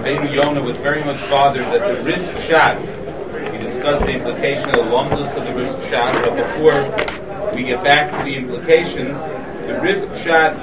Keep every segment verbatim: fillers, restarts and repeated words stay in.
Rabbeinu Yonah was very much bothered that the Rizk Pshat, we discussed the implication of the lumdus of the Rizk Pshat, but before we get back to the implications, the Rizk Pshat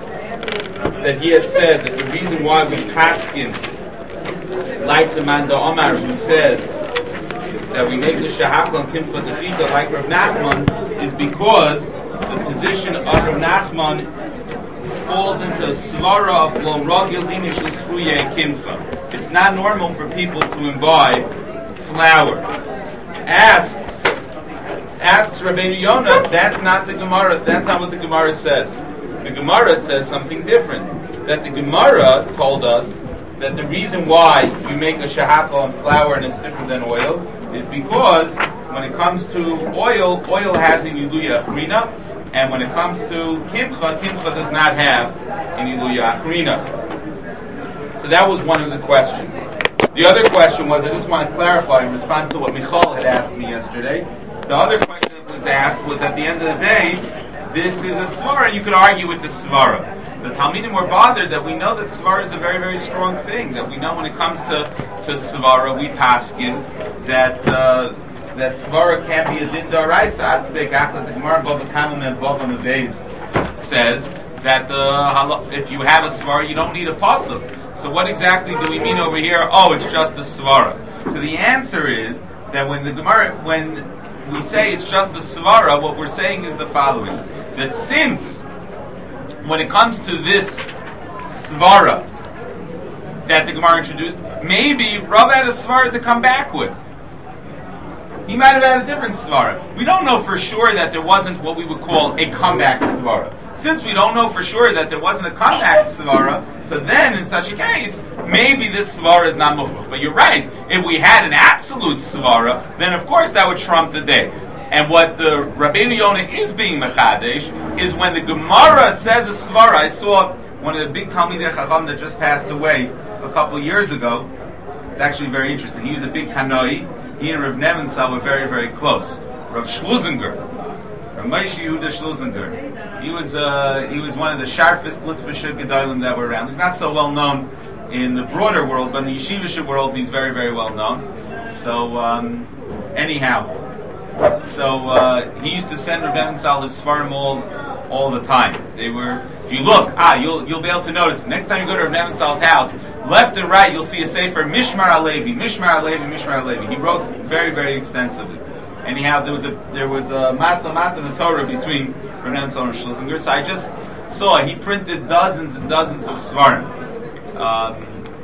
that he had said that the reason why we paskin like the Manda Omar who says that we make the Shahakal and Kimcha Dechita like Rav Nachman is because the position of Rav Nachman falls into a svara of lo ragil inish l'sfruye kimcha. It's not normal for people to imbibe flour. Asks, asks Rabbeinu Yonah, that's not the Gemara, that's not what the Gemara says. The Gemara says something different. That the Gemara told us that the reason why you make a shahakal on flour and it's different than oil is because when it comes to oil, oil has an iluya achrina, and when it comes to kimcha, kimcha does not have an iluya achrina. So that was one of the questions. The other question was, I just want to clarify in response to what Michal had asked me yesterday. The other question that was asked was, at the end of the day, this is a svara, and you could argue with the svara. So Talmidim were bothered that we know that svara is a very, very strong thing, that we know when it comes to, to svara, we paskin, that uh, that svara can't be a din d'oraisa. The Gemara Bava Kama and Bava Meves says that uh, if you have a svara, you don't need a pasuk. So what exactly do we mean over here? Oh, it's just a svara. So the answer is that when the Gemara, when we say it's just a svara, what we're saying is the following: that since when it comes to this svara that the Gemara introduced, maybe Rav had a svara to come back with. He might have had a different svara. We don't know for sure that there wasn't what we would call a comeback svara. Since we don't know for sure that there wasn't a comeback svara, so then in such a case, maybe this svara is not mufuk. But you're right, if we had an absolute svara, then of course that would trump the day. And what the Rabbeinu Yonah is being mechadesh is when the Gemara says a svara. I saw one of the big Talmidei Chacham that just passed away a couple of years ago. It's actually very interesting. He was a big Hanoi. He and Rav Nevensal were very, very close. Rav Schlusinger, Rav Moshe Yehuda Schlusinger. He was uh, he was one of the sharpest Litvische Gedolim that were around. He's not so well known in the broader world, but in the yeshivish world, he's very, very well known. So, um, anyhow, so uh, he used to send Rav Nevensal his Sfarim all, all the time. They were, if you look, ah, you'll you'll be able to notice. Next time you go to Rav Nevensal's house, left and right, you'll see a sefer Mishmar Alevi, Mishmar Alevi, Mishmar Alevi. He wrote very, very extensively. Anyhow, there was a there was a Masal Matan Torah between Rav Nevensal and Schlusinger. So I just saw he printed dozens and dozens of Svarim. Um,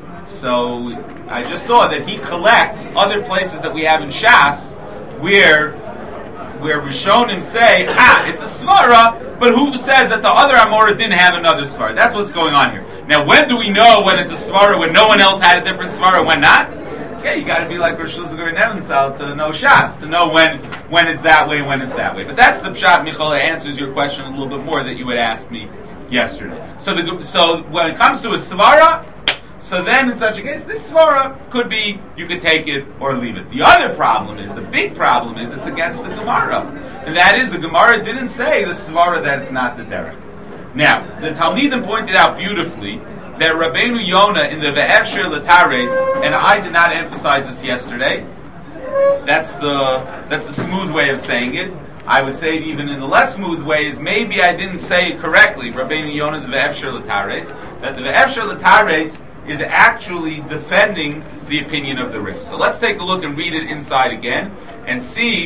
so I just saw that he collects other places that we have in Shas where where Rishonim say, ah, it's a svara, but who says that the other Amora didn't have another svara? That's what's going on here. Now, when do we know when it's a svara, when no one else had a different svara, when not? Okay, you got to be like Rosh Hashanah and Nevensal to know Shas, to know when when it's that way, when it's that way. But that's the pshat, Michal, that answers your question a little bit more that you had asked me yesterday. So, the, so when it comes to a svara, so then in such a case, this svara could be, you could take it or leave it. The other problem is, the big problem is, it's against the Gemara. And that is, the Gemara didn't say the svara that it's not the derech. Now, the Talmidim pointed out beautifully that Rabbeinu Yonah in the Ve'efshir L'Taretz, and I did not emphasize this yesterday, that's the that's the smooth way of saying it. I would say it even in the less smooth way is maybe I didn't say it correctly, Rabbeinu Yonah the Ve'efshir L'Taretz, that the Ve'efshir L'Taretz is actually defending the opinion of the Rif. So let's take a look and read it inside again and see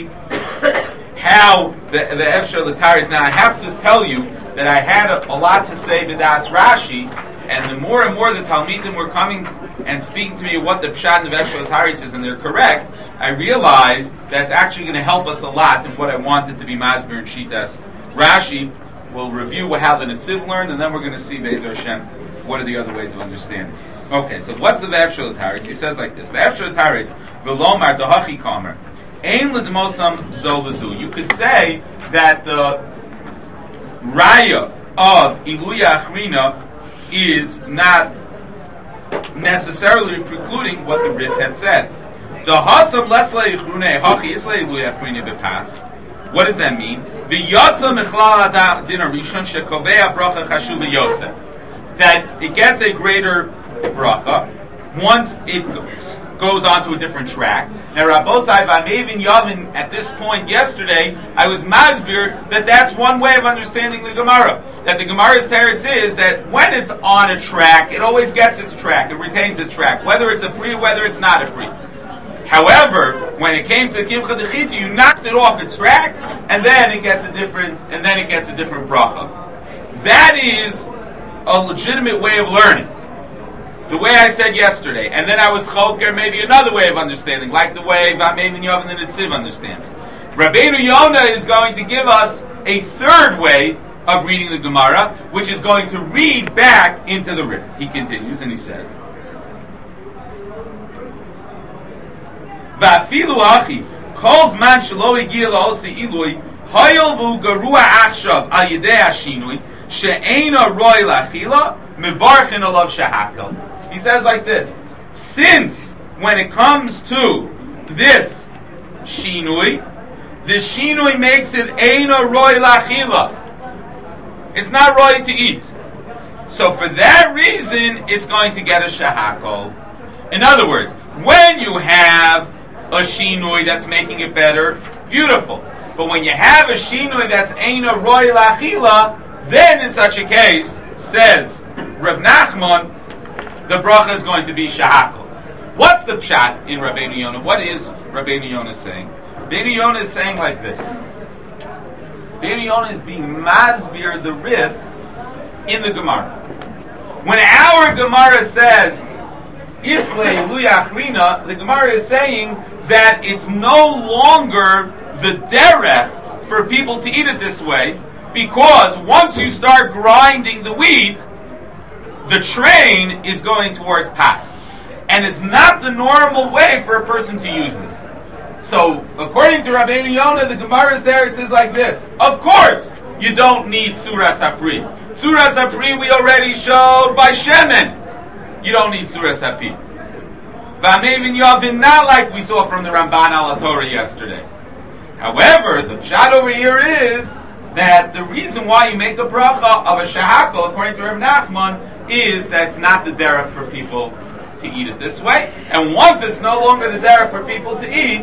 how the the Efshar L'Taretz. Now I have to tell you that I had a, a lot to say to Das Rashi, and the more and more the Talmidim were coming and speaking to me what the Pshat of Efshar L'Taretz is, and they're correct, I realized that's actually going to help us a lot in what I wanted to be Masber and Shitas Rashi. We'll review how the Netziv learned, and then we're going to see Be'ezer Hashem what are the other ways of understanding. Okay, so what's the Ve'efshar L'Taretz? He says like this: Ve'efshar L'Taretz v'lomar dahachi kamer ein l'dmosam zo l'zu. You could say that the raya of iluya achrina is not necessarily precluding what the Rif had said. The hasam lesle ichrune hachi isle iluya achrina bepas. What does that mean? The yatsa mechlal din arishon shekovea bracha chashuv yosef. That it gets a greater bracha, once it goes on to a different track. Now, Rabbosai Vamevin Yavin, at this point yesterday, I was masbir that that's one way of understanding the Gemara. That the Gemara's teretz is that when it's on a track, it always gets its track, it retains its track, whether it's a pri, whether it's not a pri. However, when it came to Kimcha Dechita, you knocked it off its track, and then it gets a different, and then it gets a different bracha. That is a legitimate way of learning. The way I said yesterday, and then I was choker, maybe another way of understanding, like the way Vamevin Yavin and Netziv understands. Rabbeinu Yonah is going to give us a third way of reading the Gemara, which is going to read back into the Rif. He continues and he says, Va'afilu achi, kol zman shelo higia la'osi ilui, hayol v'u garua achshav al yedei hashinui, she'eina roi la'achila, mevarchin olav shehakal. He says like this, since when it comes to this shinui, the shinui makes it eina roi la'achila. It's not roi to eat. So for that reason, it's going to get a shehakal. In other words, when you have a shinui that's making it better, beautiful. But when you have a shinui that's eina roi la'achila, then in such a case, says Rav Nachman, the bracha is going to be shehakal. What's the pshat in Rabbeinu Yonah? What is Rabbeinu Yonah saying? Rabbeinu Yonah is saying like this. Rabbeinu Yonah is being masbir the Rif in the Gemara. When our Gemara says Islay Luyachrina, the Gemara is saying that it's no longer the derech for people to eat it this way, because once you start grinding the wheat, the train is going towards pas. And it's not the normal way for a person to use this. So, according to Rabbeinu Yonah, the Gemara is there, it says like this. Of course, you don't need Suras HaPri. Suras HaPri we already showed by Shemen. You don't need Suras HaPri. V'amevin Yavin, not like we saw from the Ramban al Torah yesterday. However, the pshat over here is that the reason why you make the bracha of a shehakal, according to Rav Nachman, is that it's not the derech for people to eat it this way. And once it's no longer the derech for people to eat,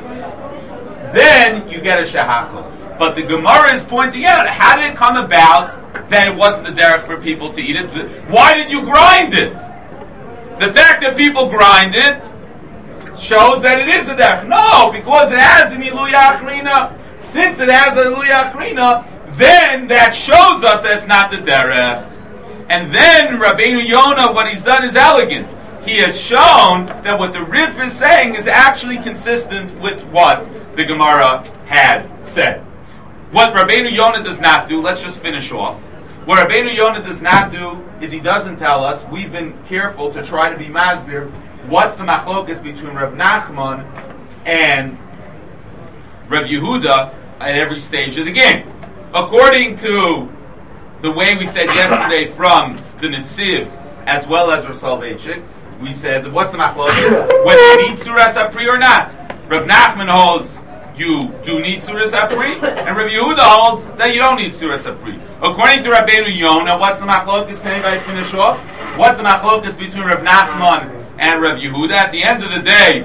then you get a shehakal. But the Gemara is pointing out, how did it come about that it wasn't the derech for people to eat it? Why did you grind it? The fact that people grind it shows that it is the derech. No, because it has an iluyah achrina. Since it has an iluyah achrina, then that shows us that it's not the derech. And then Rabbeinu Yonah, what he's done is elegant. He has shown that what the Rif is saying is actually consistent with what the Gemara had said. What Rabbeinu Yonah does not do, let's just finish off. What Rabbeinu Yonah does not do is he doesn't tell us, we've been careful to try to be masbir, what's the machlokas between Rav Nachman and Rav Yehuda at every stage of the game. According to the way we said yesterday from the Netziv as well as Rav Soloveitchik, we said, what's the machlokas? Whether you need Suras HaPri or not. Rav Nachman holds you do need Suras HaPri, and Rav Yehuda holds that you don't need Suras HaPri. According to Rabbeinu Yonah, what's the machlokas? Can anybody finish off? What's the machlokas between Rav Nachman and Rav Yehuda? At the end of the day,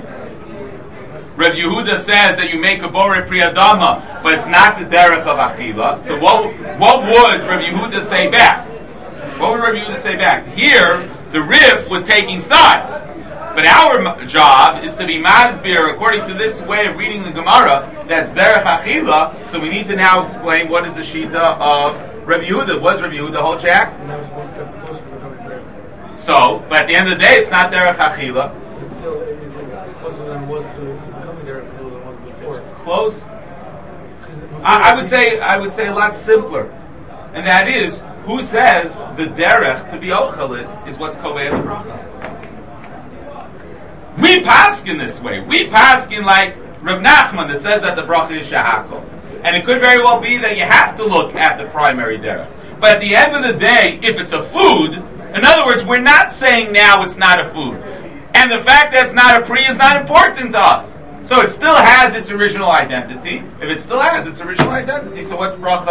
Rav Yehuda says that you make a borei pri adama, but it's not the derech of achila. So what, what would Rav Yehuda say back? What would Rav Yehuda say back? Here, the Rif was taking sides. But our job is to be masbir according to this way of reading the Gemara, that's derech achila, so we need to now explain what is the shita of Rav Yehuda. Was Rav Yehuda whole Jack? So, but at the end of the day, it's not derech achila. It's still, it's closer than it was to, to becoming derech achila than it was before. It's close. I, I would say, I would say a lot simpler, and that is, who says the derech to be ochalit is what's kovei the bracha? We paskin this way. We paskin like Rav Nachman that says that the bracha is shehakal. And it could very well be that you have to look at the primary derech. But at the end of the day, if it's a food, in other words, we're not saying now it's not a food. And the fact that it's not a pri is not important to us. So it still has its original identity. If it still has its original identity, so what bracha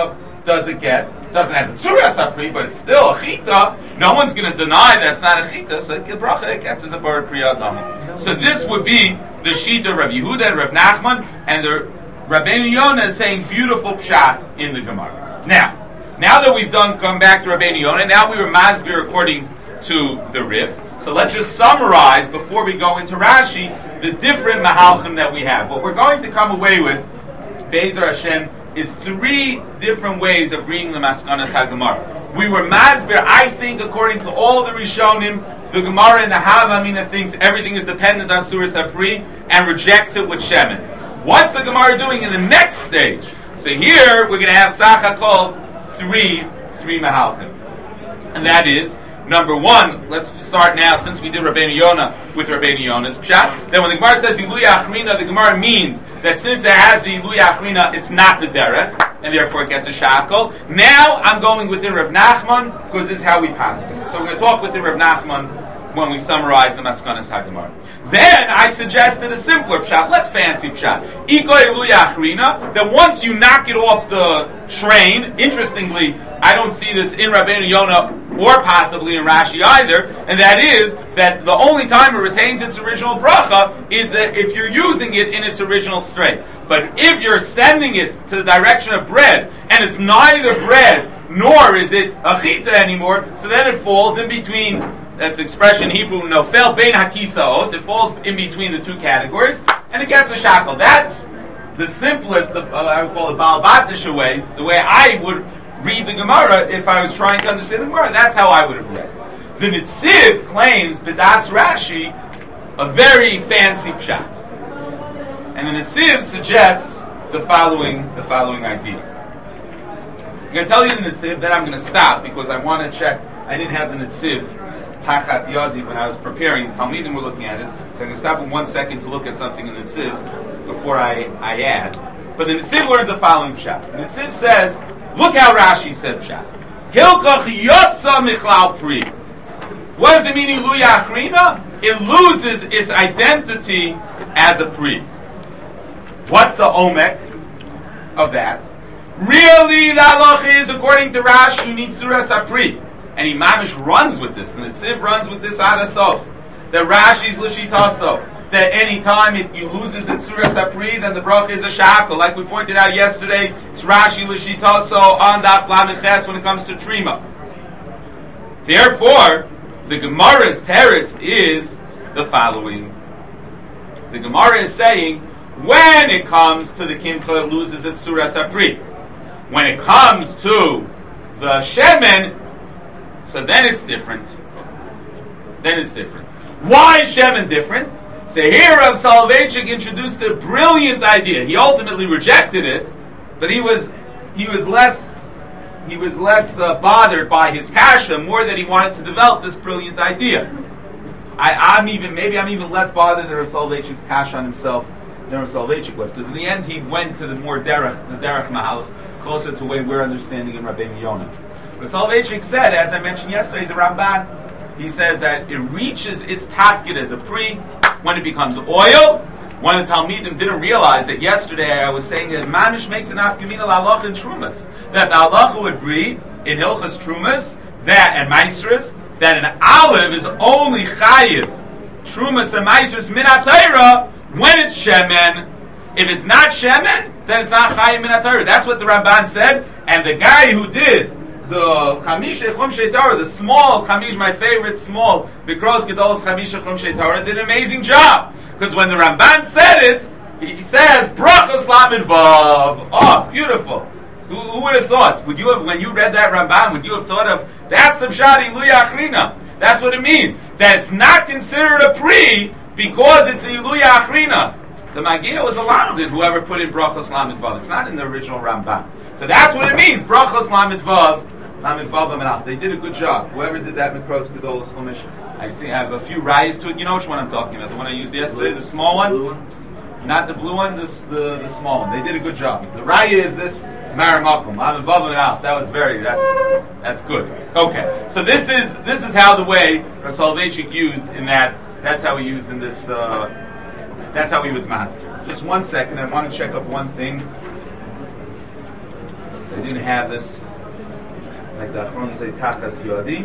does it get? It doesn't have the tzuras apri, but it's still a chita. No one's going to deny that it's not a chita, so the bracha it gets as a bar priya adama. So this would be the shita Rav Yehuda and Rav Nachman, and the Rabbeinu Yonah is saying beautiful pshat in the Gemara. Now, now that we've done come back to Rabbeinu Yonah, now we were masbir according to the Rif. So let's just summarize before we go into Rashi the different mahalchim that we have. What we're going to come away with, Be'ezer Hashem, is three different ways of reading the Maskanas HaGemara. We were masbir, I think, according to all the Rishonim, the Gemara and the Havamina thinks everything is dependent on Suras HaPri and rejects it with Shemin. What's the Gemara doing in the next stage? So here we're going to have Sachakol three, three mahalchim. And that is, number one, let's start now, since we did Rabbeinu Yonah with Rabbeinu Yonah's pshat, then when the Gemara says Ilui Achrina, the Gemara means that since it has the Ilui Achrina, it's not the derech, and therefore it gets a shackle. Now I'm going within Rav Nachman, because this is how we pass it. So we're going to talk within Rav Nachman when we summarize the Maskanas HaGemara. Then I suggested a simpler pshat, less fancy pshat. Iko Ilui Achrina, that once you knock it off the train, interestingly, I don't see this in Rabbeinu Yonah or possibly in Rashi either, and that is that the only time it retains its original bracha is that if you're using it in its original straight. But if you're sending it to the direction of bread, and it's neither bread nor is it a chita anymore, so then it falls in between, that's expression Hebrew, nofel bein hakisaot, it falls in between the two categories, and it gets a shackle. That's the simplest, the, uh, I would call it Baal Batisha way, the way I would read the Gemara if I was trying to understand the Gemara. That's how I would have read. The Nitziv claims, B'das Rashi, a very fancy pshat. And the Nitziv suggests the following the following idea. I'm going to tell you the Nitziv, then I'm going to stop because I want to check. I didn't have the Nitziv Tachat Yadi when I was preparing. Talmidim were looking at it. So I'm going to stop in one second to look at something in the Nitziv before I, I add. But the Nitziv learns the following pshat. The Nitziv says, look how Rashi said pshat. Hilkach yotza michlal pri. What does it mean, Ilui Achrina? It loses its identity as a pri. What's the omek of that? Really, the halacha is, according to Rashi, you need Suras HaPri. And he mamish runs with this, and the Tziv runs with this ad asof. That Rashi's l'shitaso. That any time it you loses its Suras HaPri, then the bracha is a shackle. Like we pointed out yesterday, it's Rashi l'shitaso on daf lamed ches when it comes to trima. Therefore, the Gemara's teretz is the following. The Gemara is saying, when it comes to the kimcha, it loses its Suras HaPri. When it comes to the shemen, so then it's different. Then it's different. Why is shemen different? So here Rav Soloveitchik introduced a brilliant idea. He ultimately rejected it, but he was he was less he was less uh, bothered by his kasha, more that he wanted to develop this brilliant idea. I, I'm even maybe I'm even less bothered than Rav Soloveitchik's kasha on himself than Rav Soloveitchik was, because in the end he went to the more derech, the derech mahal, closer to the way we're understanding in Rabbeinu Yonah. Rav Soloveitchik said, as I mentioned yesterday, the Ramban, he says that it reaches its tafkid as a pri when it becomes oil. One of the Talmidim didn't realize that yesterday I was saying that Mamish makes an afkamina l'halach in Trumas. That the halacha would be in Hilchas Trumas, that and Maisris, that an olive is only chayiv Trumas and Maisris min HaTorah when it's shemen. If it's not shemen, then it's not chayiv min HaTorah. That's what the Ramban said, and the guy who did the Chamisha Chumshei Torah, the small Chamish, my favorite small, Bikros Gedolos Chamisha Chumshei Torah, did an amazing job. Because when the Ramban said it, he says, Brachos Lamed Vav. Oh, beautiful. Who, who would have thought? Would you have, when you read that Ramban, would you have thought of, that's the Pshat Ilui Achrina. That's what it means. That it's not considered a pri because it's an Ilui Achrina. The Magia was allowed in whoever put in Brachos Lamed Vav. It's not in the original Ramban. So that's what it means, Brachos Lamed Vav. They did a good job. Whoever did that Mikros Gedolos Chumash, I've seen. I have a few rayas to it. You know which one I'm talking about? The one I used yesterday, the small one, not the blue one, this the the small one. They did a good job. The raya is this Maramakum. I'm involved out. That was very. That's that's good. Okay, so this is this is how the way Rav Soloveitchik used in that. That's how he used in this. Uh, that's how he was master. Just one second. I want to check up one thing. I didn't have this, like the Achron say, Tachas Yodi.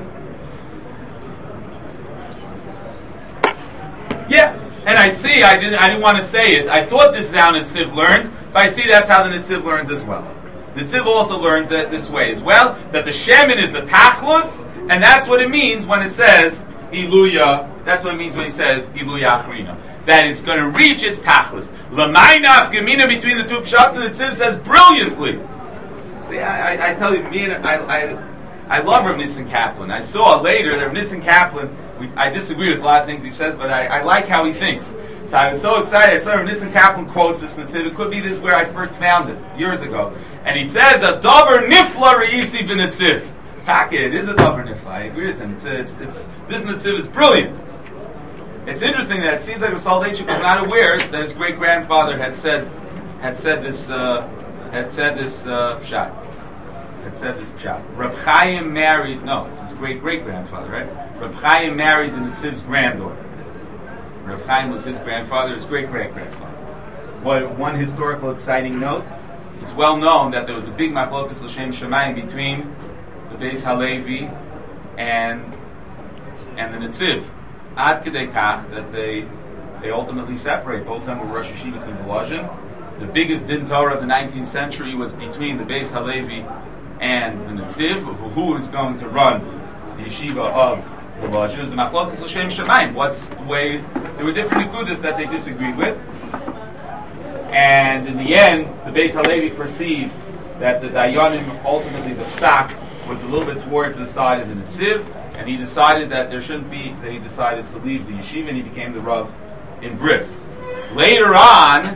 Yeah, and I see, I didn't I didn't want to say it. I thought this now Netziv learned, but I see that's how the Netziv learns as well. Netziv also learns that this way as well, that the Shemin is the Tachlus, and that's what it means when it says Iluya, that's what it means when he says Iluya Achrina. That it's going to reach its Tachlus. L'mayna Afgemina between the two Pshat, and Netziv says brilliantly. See, I, I, I tell you, me and I, I, I love Rav Nissen Kaplan. I saw later that Rav Nissen Kaplan, we, I disagree with a lot of things he says, but I, I like how he thinks. So I was so excited. I saw Rav Nissen Kaplan quotes this Netziv. It could be this where I first found it, years ago. And he says, a Dover Nifla Re'isi B'Netziv. Taka, it is a Dover Nifla. I agree with him. It's, a, it's, it's, this Netziv is brilliant. It's interesting that it seems like Soloveitchik was not aware that his great-grandfather had said had said this uh, had said this uh, pshat. Had said this pshat. Reb Chaim married, no, it's his great-great-grandfather, right? Reb Chaim married the Netziv's granddaughter. Reb Chaim was his grandfather, his great-great-grandfather. What, one historical exciting note, it's well known that there was a big machlokas l'shem shamayim between the Beis Halevi and and the Netziv. Ad Kedei Kach, that they they ultimately separate. Both of them were Rosh Yeshivas in Volozhin. The biggest din Torah of the nineteenth century was between the Beis Halevi and the Netziv, of who is going to run the yeshiva of Volozhin. It was the Machlokas L'Shem Shemayim. What's the way? There were different nekudas that they disagreed with. And in the end, the Beis Halevi perceived that the Dayanim, ultimately the Psak, was a little bit towards the side of the Netziv, and he decided that there shouldn't be, that he decided to leave the yeshiva, and he became the Rav in Brisk. Later on,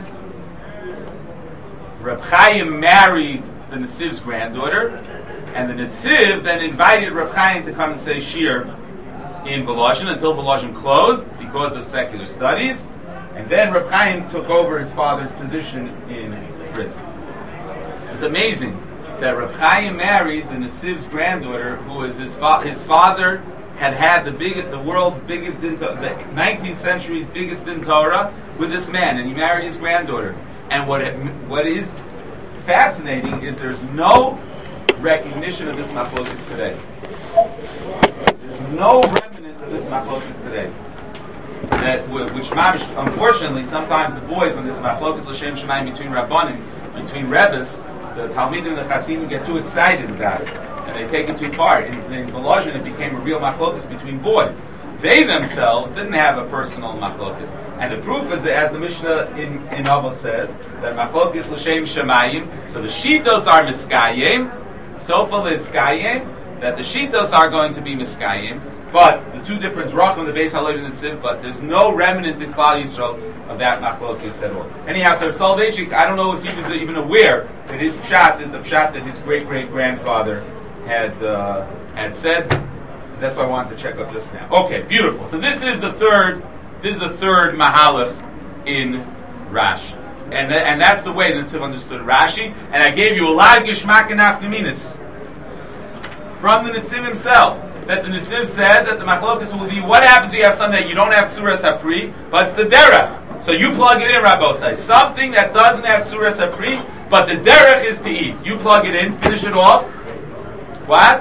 Reb Chaim married the Netziv's granddaughter, and the Netziv then invited Reb Chaim to come and say shir in Volozhin until Volozhin closed because of secular studies, and then Reb Chaim took over his father's position in Brisk. It's amazing that Reb Chaim married the Netziv's granddaughter, who is his fa- his father had had the big, the world's biggest din, the nineteenth century's biggest din Torah with this man, and he married his granddaughter. And what it, what is fascinating is there's no recognition of this machlokas today. There's no remnant of this machlokas today. That which, unfortunately, sometimes the boys, when there's machlokas l'shem shemayim between rabbanim, between rebbes, the Talmidim and the Hasidim get too excited about it, and they take it too far. In, in Volozhin, it became a real machlokas between boys. They themselves didn't have a personal machlokas, and the proof is that, as the Mishnah in in Avos says, that machlokas l'shem shemayim. So the shitos are miskayim, sofa l'skayim. That the shitos are going to be miskayim, but the two different drachim, the Beis Halevi and the Netziv, but there's no remnant in Klal Yisrael of that machlokes at all. Anyhow, so Soloveitchik, I don't know if he was even aware that his pshat is the pshat that his great great grandfather had uh, had said. That's why I wanted to check up just now. Okay, beautiful. So this is the third. This is the third mahalach in Rashi, and th- and that's the way the Netziv understood Rashi. And I gave you a lot of geshmak and nafkaminas from the Netziv himself. That the Netziv said that the machlokas will be what happens if you have something that you don't have tzuras hapri, but it's the derech. So you plug it in, Rabbosai. Something that doesn't have tzuras hapri, but the derech is to eat. You plug it in, finish it off. What?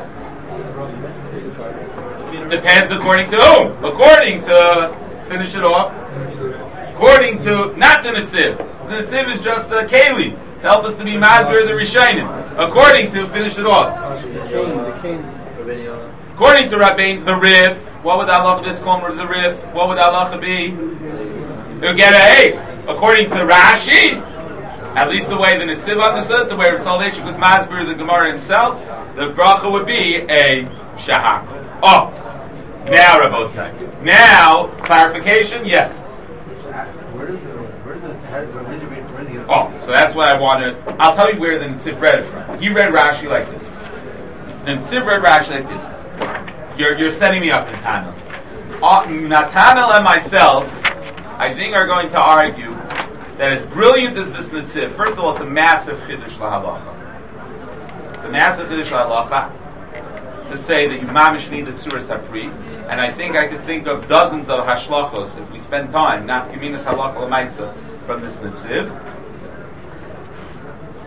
Depends according to whom. According to finish it off. According to not the Netziv. The Netziv is just a keli to help us to be masber the Rishonim. According to finish it off. According to Rabbein, the Rif, what would the halacha be? It's called the Rif. What would the halacha be? You'll get a eight. According to Rashi, at least the way the Netziv understood, the way Rav Soloveitchik was masber the Gemara himself, the bracha would be a shahak. Oh, now Rabbosai. Now clarification. Yes. Where does the where does the where does it read? Where does it get? Oh, so that's what I wanted. I'll tell you where the Netziv read it from. He read Rashi like this. The Netziv read Rashi like this. You're you're setting me up, Nathanael. Uh, Nathanael and myself, I think, are going to argue that as brilliant as this Netziv, first of all, it's a massive chiddush lahalacha. It's a massive chiddush lahalacha to say that you mamish need the tzuras hapri, and I think I could think of dozens of hashlachos if we spend time, not kiminas halacha l'maisa, from this Netziv.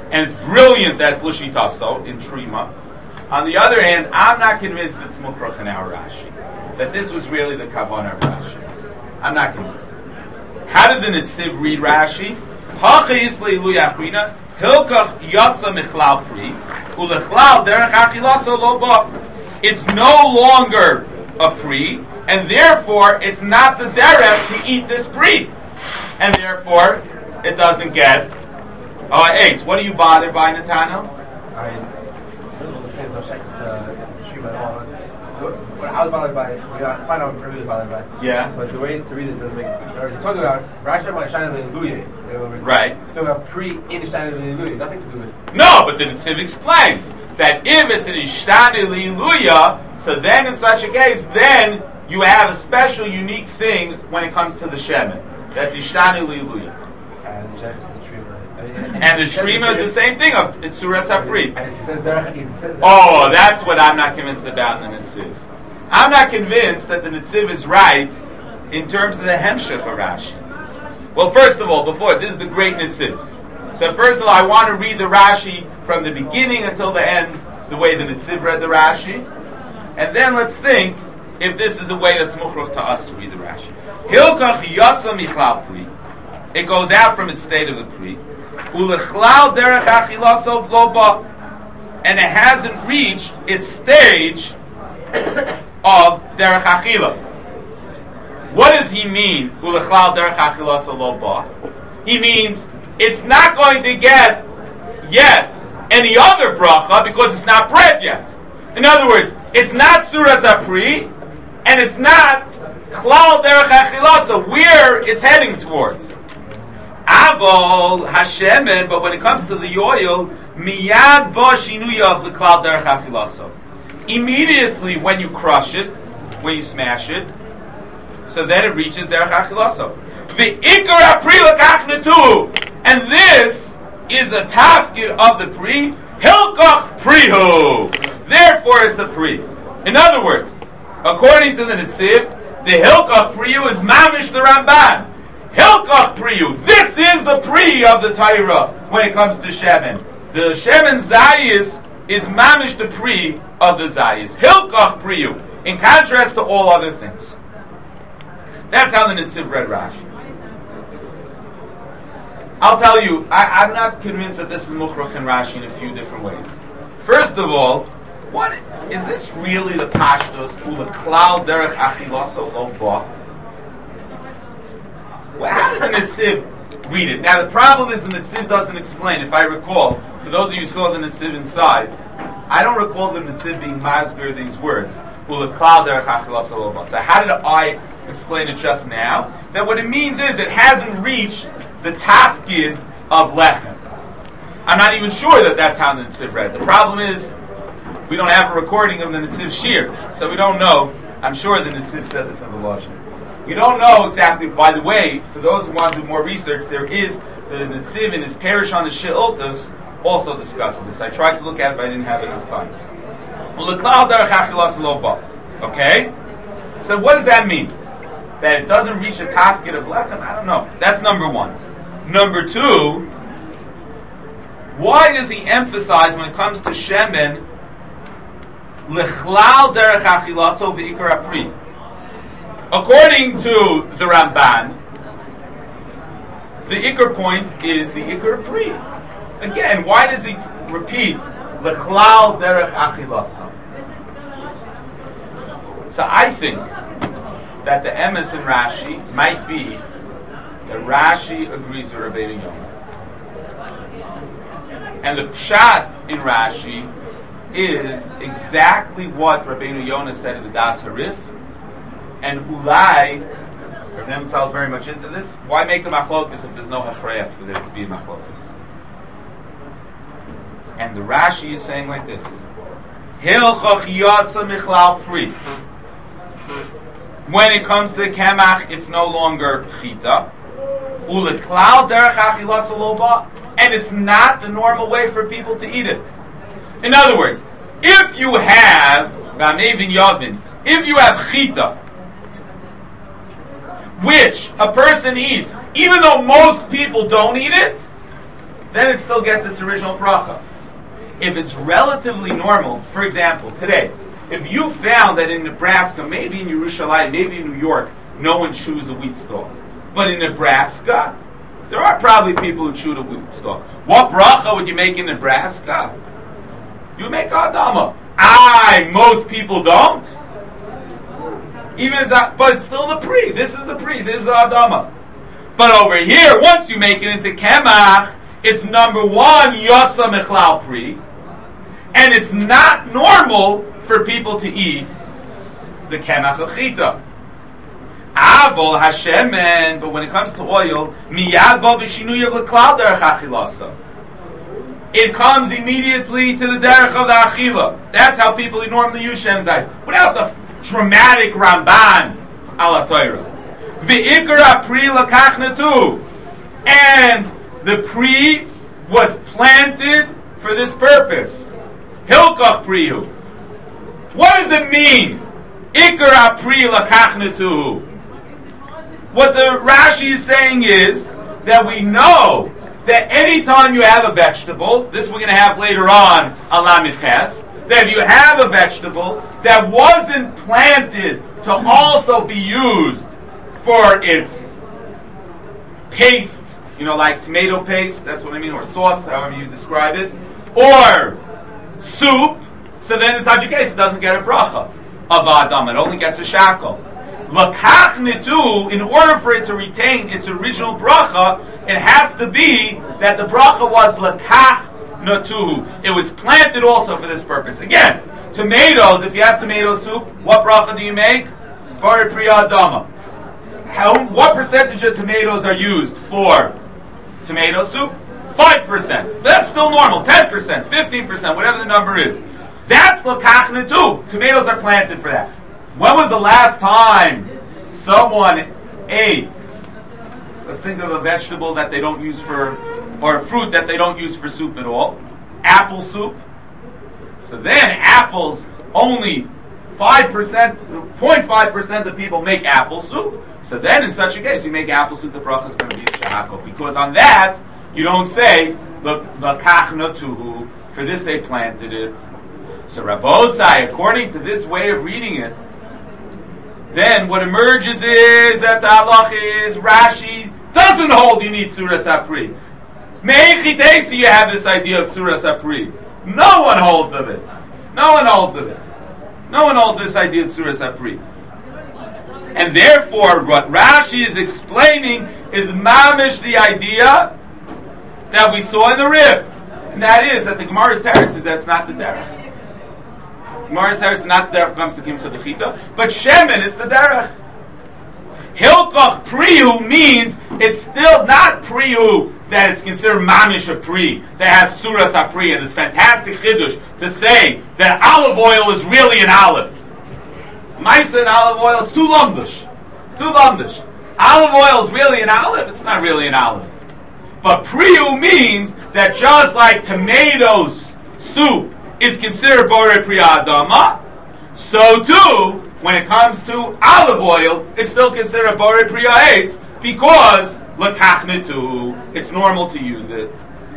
and it's brilliant that's L'shitaso in Trima. On the other hand, I'm not convinced it's Mukhrach in our Rashi, that this was really the Kavanah of Rashi. I'm not convinced. How did the Netziv read Rashi? Hachis leilu yachrina hilkach yatsa michlal pri ulechlal derech achilaso lo ba. It's no longer a pri, and therefore it's not the derech to eat this pri, and therefore it doesn't get uh, eggs. What are you bothered by, Nathaniel? I don't understand no shekels to shoot at all. What I was bothered by, you know, I find out what was bothered by. Yeah. But the way to read this doesn't make. Or he's talking about Rashi about Shana Leluye. Right. So a pre in Shana Leluye, nothing to do with. No, but the Netziv explains that if it's an Ishtani Liluya, so then in such a case, then you have a special, unique thing when it comes to the Shemin. That's Ishtani Liluya. And the Shekels is the Trima. And the Trima is the same thing of Itzuras HaPri. And it says Derech, it says that. Oh, that's what I'm not convinced about in the Netziv. I'm not convinced that the Netziv is right in terms of the Hemshech of Rashi. Well, first of all, before, this is the great Netziv. So first of all, I want to read the Rashi from the beginning until the end, the way the Netziv read the Rashi. And then let's think if this is the way that's Mukhrach to us to read the Rashi. Hilkach yatsa michlal pri. It goes out from its state of the pri. Ulechlal derech achilaso lo ba. And it hasn't reached its stage of derech achila. What does he mean? Ulechlal derech achilaso lo ba. He means it's not going to get yet any other bracha because it's not bread yet. In other words, it's not Suras HaPri, and it's not Klal Derech Achilasa, where it's heading towards. Avol Hashemen, but when it comes to the oil, Miyad Ba Shinuya of the Klal Derech Achilasa. Immediately when you crush it, when you smash it, so then it reaches Derech Achilasa. The Ikar HaPri L'kach Netu. And this is the tafkid of the pri, hilkach prihu. Therefore, it's a pri. In other words, according to the Netziv, the hilkach prihu is mamish the Ramban. Hilkach prihu. This is the pri of the Torah when it comes to shemen. The shemen zayis is mamish the pri of the zayis. Hilkach prihu. In contrast to all other things. That's how the Netziv read Rashi. I'll tell you, I, I'm not convinced that this is Mukhrach and Rashi in a few different ways. First of all, what is this really the Pashtos Uleklal Derech Achilaso Lo Ba? Well, how did the Netziv read it? Now the problem is the Netziv doesn't explain. If I recall, for those of you who saw the Netziv inside, I don't recall the Netziv being masber these words. Uleklal Derech Achilaso Lo Ba. So how did I explain it just now? That what it means is it hasn't reached the tafkid of lechem. I'm not even sure that that's how the Netziv read. The problem is we don't have a recording of the Netziv shir, so we don't know. I'm sure the Netziv said this in the Lashon. We don't know exactly. By the way, for those who want to do more research, there is the Netziv in his parish on the She'iltas also discusses this. I tried to look at it, but I didn't have enough time. Okay? So what does that mean? That it doesn't reach a tafkid of lechem? I don't know. That's number one. Number two, why does he emphasize when it comes to shemen lechlal derech achilaso v'ikar apri? According to the Ramban, the ikar point is the ikar apri. Again, why does he repeat lechlal derech achilaso? So I think that the emes in Rashi might be that Rashi agrees with Rabbeinu Yonah. And the pshat in Rashi is exactly what Rabbeinu Yonah said in the Das Harif. And Ulai, Rabbeinu Tzal is very much into this. Why make a machlokus if there's no hachrayach for there to be a machlokus? And the Rashi is saying like this: Hilchach yatsa michlal pri. When it comes to the kemach, it's no longer chita. Uleklal derech achilas lo ba, and it's not the normal way for people to eat it. In other words, if you have gamevin yavin, if you have chita, which a person eats, even though most people don't eat it, then it still gets its original bracha. If it's relatively normal, for example, today, if you found that in Nebraska, maybe in Yerushalayim, maybe in New York, no one chews a wheat stalk, but in Nebraska, there are probably people who chew the wheat stalk. What bracha would you make in Nebraska? You make Adama. Aye, most people don't. Even if that, but it's still the pre. This is the pre. This is the Adama. But over here, once you make it into Kemach, it's number one, Yotza Mechlal Pri, and it's not normal for people to eat the Kemach Achita. Avol Hashemen, but when it comes to oil, Miyad Bo V'Shinui of L'Klal Derech Achilasa. It comes immediately to the derech of the achila. That's how people normally use Shem Zayis, without the dramatic Ramban ala Torah. V'ikra pri lakachnatu, and the pri was planted for this purpose. Hilkach priyu. What does it mean? Ikra pri lakachnatu. What the Rashi is saying is that we know that any time you have a vegetable, this we're going to have later on, alamites, that if you have a vegetable that wasn't planted to also be used for its paste, you know, like tomato paste, that's what I mean, or sauce, however you describe it, or soup, so then in such a case it doesn't get a bracha of Adam, it only gets a shackle. Lakach nitu, in order for it to retain its original bracha, it has to be that the bracha was lakach nitu. It was planted also for this purpose. Again, tomatoes, if you have tomato soup, what bracha do you make? Bari priya adama. How, what percentage of tomatoes are used for tomato soup? five percent. That's still normal. ten percent, fifteen percent, whatever the number is. That's lakach nitu. Tomatoes are planted for that. When was the last time someone ate, let's think of a vegetable that they don't use for, or a fruit that they don't use for soup at all, apple soup. So then apples, only five percent, zero point five percent of people make apple soup. So then in such a case, you make apple soup, the bracha is going to be shahako. Because on that, you don't say, l'kach natuhu, for this they planted it. So Rabbosai, according to this way of reading it, then what emerges is that the halach is Rashi doesn't hold you need Suras Apri. Me'echitesi, you have this idea of Suras Apri. No one holds of it. No one holds of it. No one holds this idea of Suras Apri. And therefore, what Rashi is explaining is mamish the idea that we saw in the Rif. And that is that the Gemara's teretz is that's not the derech. Gemara's teretz is not the derech comes to Kimcha Dechita, but Shemen is the derech. Hilkoch Priyu means it's still not Priyu that it's considered mamish a pri, that has Suras Apri, and this fantastic chiddush to say that olive oil is really an olive. Maisa and olive oil, it's too lumdish. It's too lumdish. Olive oil is really an olive, it's not really an olive. But Priyu means that just like tomatoes soup is considered Borei Priya Adama, so too, when it comes to olive oil, it's still considered Borei Priya Eitz, because L'kachnetu, it's normal to use it.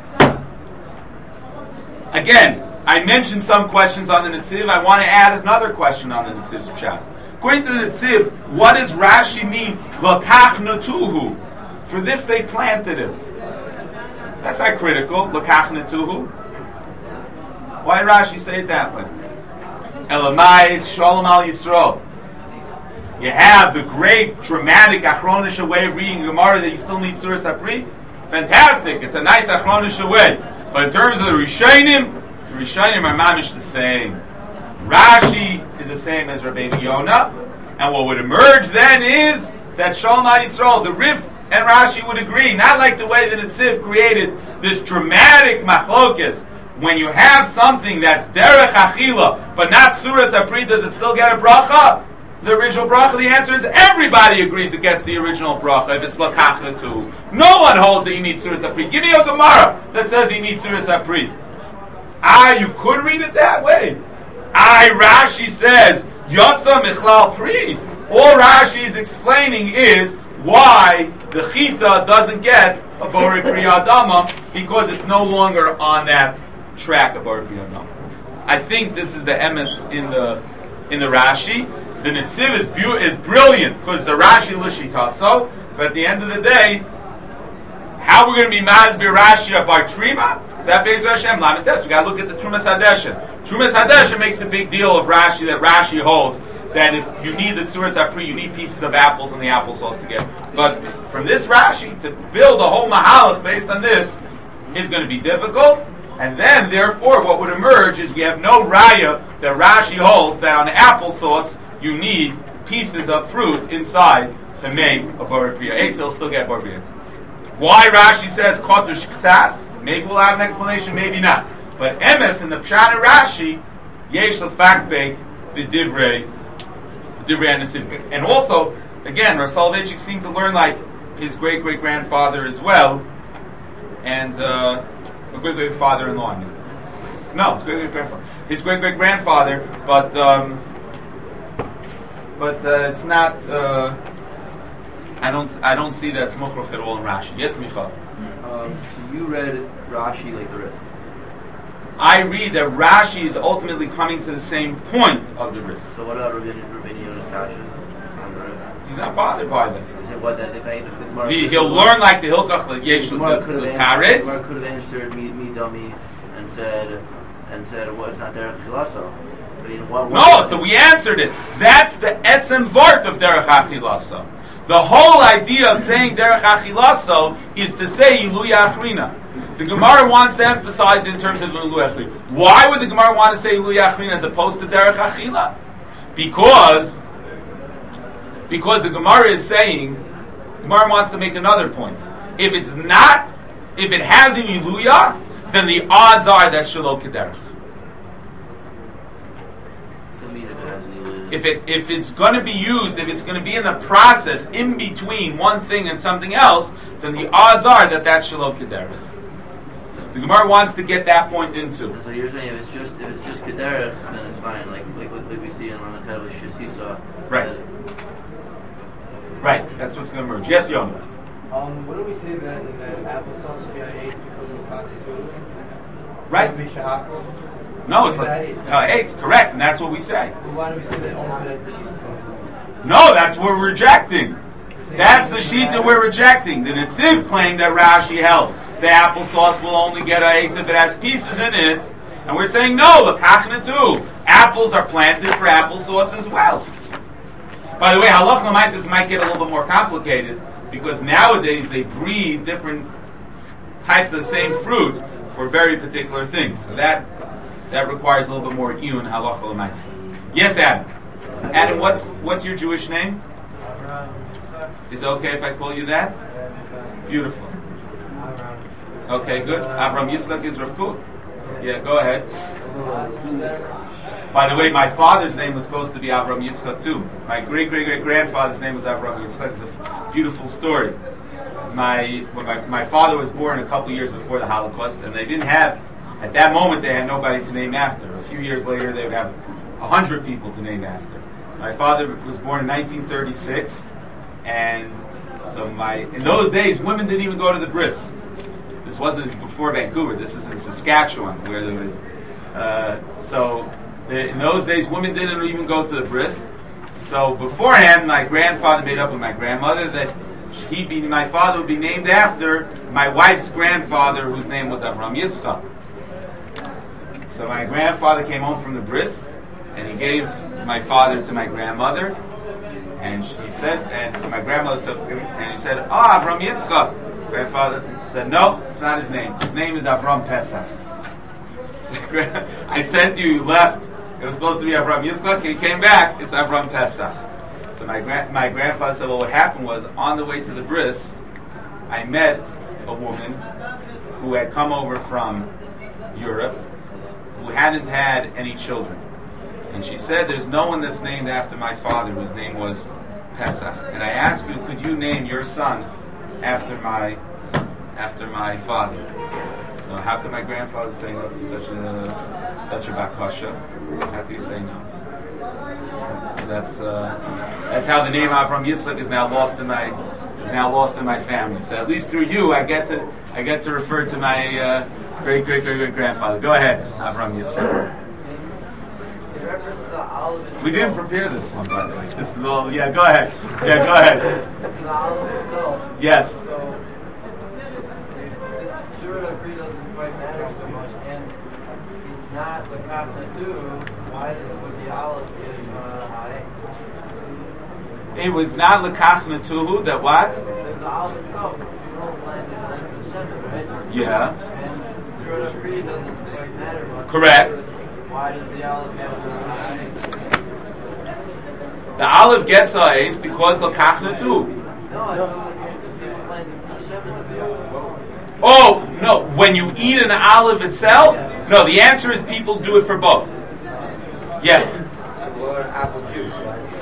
Again, I mentioned some questions on the Netziv. I want to add another question on the Netziv's Pshat. According to the Netziv, what does Rashi mean, L'kachnetuhu? For this they planted it. That's not critical, L'kachnetuhu. Why did Rashi say it that way? Elamai, Shalom al Yisrael. You have the great, dramatic, achronisha way of reading Gemara that you still need Suras Apri. Fantastic, it's a nice achronisha way. But in terms of the Rishonim, the Rishonim are mamish the same. Rashi is the same as Rabbeinu Yonah, and what would emerge then is that Shalom al Yisrael, the Rif and Rashi would agree, not like the way that Netziv created this dramatic machlokas. When you have something that's derech achila, but not Suras Apri, does it still get a bracha? The original bracha, the answer is everybody agrees it gets the original bracha if it's lakachna too. No one holds that you need Suras Apri. Give me a Gemara that says you need Suras Apri. Ah, you could read it that way. Ah, Rashi says, Yotza Michlal Pri. All Rashi is explaining is, why the chita doesn't get a borei pri adama, because it's no longer on that track of borei pri adama. I think this is the emes in the in the Rashi. The Netziv is bu- is brilliant because it's a Rashi l'shitaso, but at the end of the day, how we're going to be mazbir Rashi by Trima? Is that Beis Hashem? Lamites. We got to look at the Trumas Hadeshin. Trumas Hadeshin makes a big deal of Rashi, that Rashi holds that if you need the Tzuras HaPri, you need pieces of apples and the applesauce together. But from this Rashi, to build a whole mahalach based on this is going to be difficult. And then, therefore, what would emerge is we have no raya that Rashi holds that on applesauce you need pieces of fruit inside to make a borei pri. Eitz, it'll still get borei pri. Why Rashi says kotush ktsas? Maybe we'll have an explanation, maybe not. But emes in the Pshat of Rashi, yesh lefakbek b'divrei divrei Netziv. And also, again, Rav Soloveitchik seemed to learn like his great great grandfather as well, and uh, a great great father-in-law. I mean. No, his great great grandfather. His great great grandfather, but um, but uh, it's not. Uh, I don't. I don't see that it's muchroch at all in Rashi. Yes, Michal. Um, so you read Rashi like the Rif. I read that Rashi is ultimately coming to the same point of the Rif. So what about Rabbeinu Yonah's Kashas on the Rif? He's not bothered by them. Is it what that the, the, the Gemara He, he'll learn like the Hilchach Yesh the Gemara could have answered, Taretz. Gemara could have answered me, me dummy and said and said well, it's not Derech Chilaso. You know, what, what No, so we answered it. That's the etzem vart of Derech Achilaso. The whole idea of saying Derech Achilaso is to say Ilui Achrina. The Gemara wants to emphasize it in terms of Ilui Achrina. Why would the Gemara want to say Ilui Achrina as opposed to Derech Achila? Because, because the Gemara is saying, the Gemara wants to make another point. If it's not, if it has an Iluya, then the odds are that Shalom Kederech. If it if it's going to be used, if it's going to be in the process in between one thing and something else, then the odds are that that's Shalom Kederech. The Gemara wants to get that point into. So you're saying if it's just if it's just Kederech, then it's fine. Like like like we see in Ramadan with Shasisa. Right. Right. That's what's going to emerge. Yes, Yom. Um, wouldn't we say that in the applesauce would be an eight because of the constitution? Right. Would it be shahakol? No, it's like uh, eight. Correct, and that's what we say. Well, why do we say that only that pieces of No, that's what we're rejecting. That's the sheet that we're rejecting. The Netziv claimed that Rashi held the applesauce will only get eggs if it has pieces in it, and we're saying no. The kachna too. Apples are planted for applesauce as well. By the way, halach l'maises might get a little bit more complicated because nowadays they breed different types of the same fruit for very particular things. So that that requires a little bit more iyun halach l'maises. Yes, Adam. Adam, what's what's your Jewish name? Is it okay if I call you that? Beautiful. Okay, good. Avram Yitzchak is Rav Kuk. Yeah, go ahead. By the way, my father's name was supposed to be Avram Yitzchak too. My great great great grandfather's name was Avram Yitzchak. It's a beautiful story. My when my, my father was born a couple years before the Holocaust, and they didn't have at that moment they had nobody to name after. A few years later, they would have a hundred people to name after. My father was born in nineteen thirty-six, and so my in those days women didn't even go to the bris. This wasn't before Vancouver. This is in Saskatchewan, where there was. Uh, so the, in those days, women didn't even go to the bris. So beforehand, my grandfather made up with my grandmother that he be my father would be named after my wife's grandfather, whose name was Avram Yitzchak. So my grandfather came home from the bris, and he gave my father to my grandmother, and she said, and so my grandmother took him, and he said, "Oh, Avram Yitzchak." Grandfather said, "No, it's not his name. His name is Avram Pesach." So, I sent you, you left. It was supposed to be Avram Yitzchak. He came back. It's Avram Pesach. So my gra- my grandfather said, "Well, what happened was on the way to the bris, I met a woman who had come over from Europe, who hadn't had any children, and she said, there's no one that's named after my father whose name was Pesach. And I asked you, could you name your son after my after my father?" So how could my grandfather say no to such a such a bakasha? How could he say no? So, so that's uh, that's how the name Avram Yitzchak is now lost in my is now lost in my family. So at least through you, I get to I get to refer to my uh, great great great great grandfather. Go ahead, Avram Yitzchak. We didn't prepare this one, by the way. This is all. Yeah, go ahead. Yeah, go ahead. Yes. Not the kapna too. Why does it with the olive give uh, high? It was not lekachna tuhu. That what? The, the olive itself, you don't blend it blend the shemen, right? Yeah. And zero to three doesn't quite matter much. Correct. Why does the olive get uh, high? The olive gets ice because lekachna tuhu. No, I don't know if you blend the shemen of the olive. Oh, no, when you eat an olive itself? No, the answer is people do it for both. Yes? Apple juice,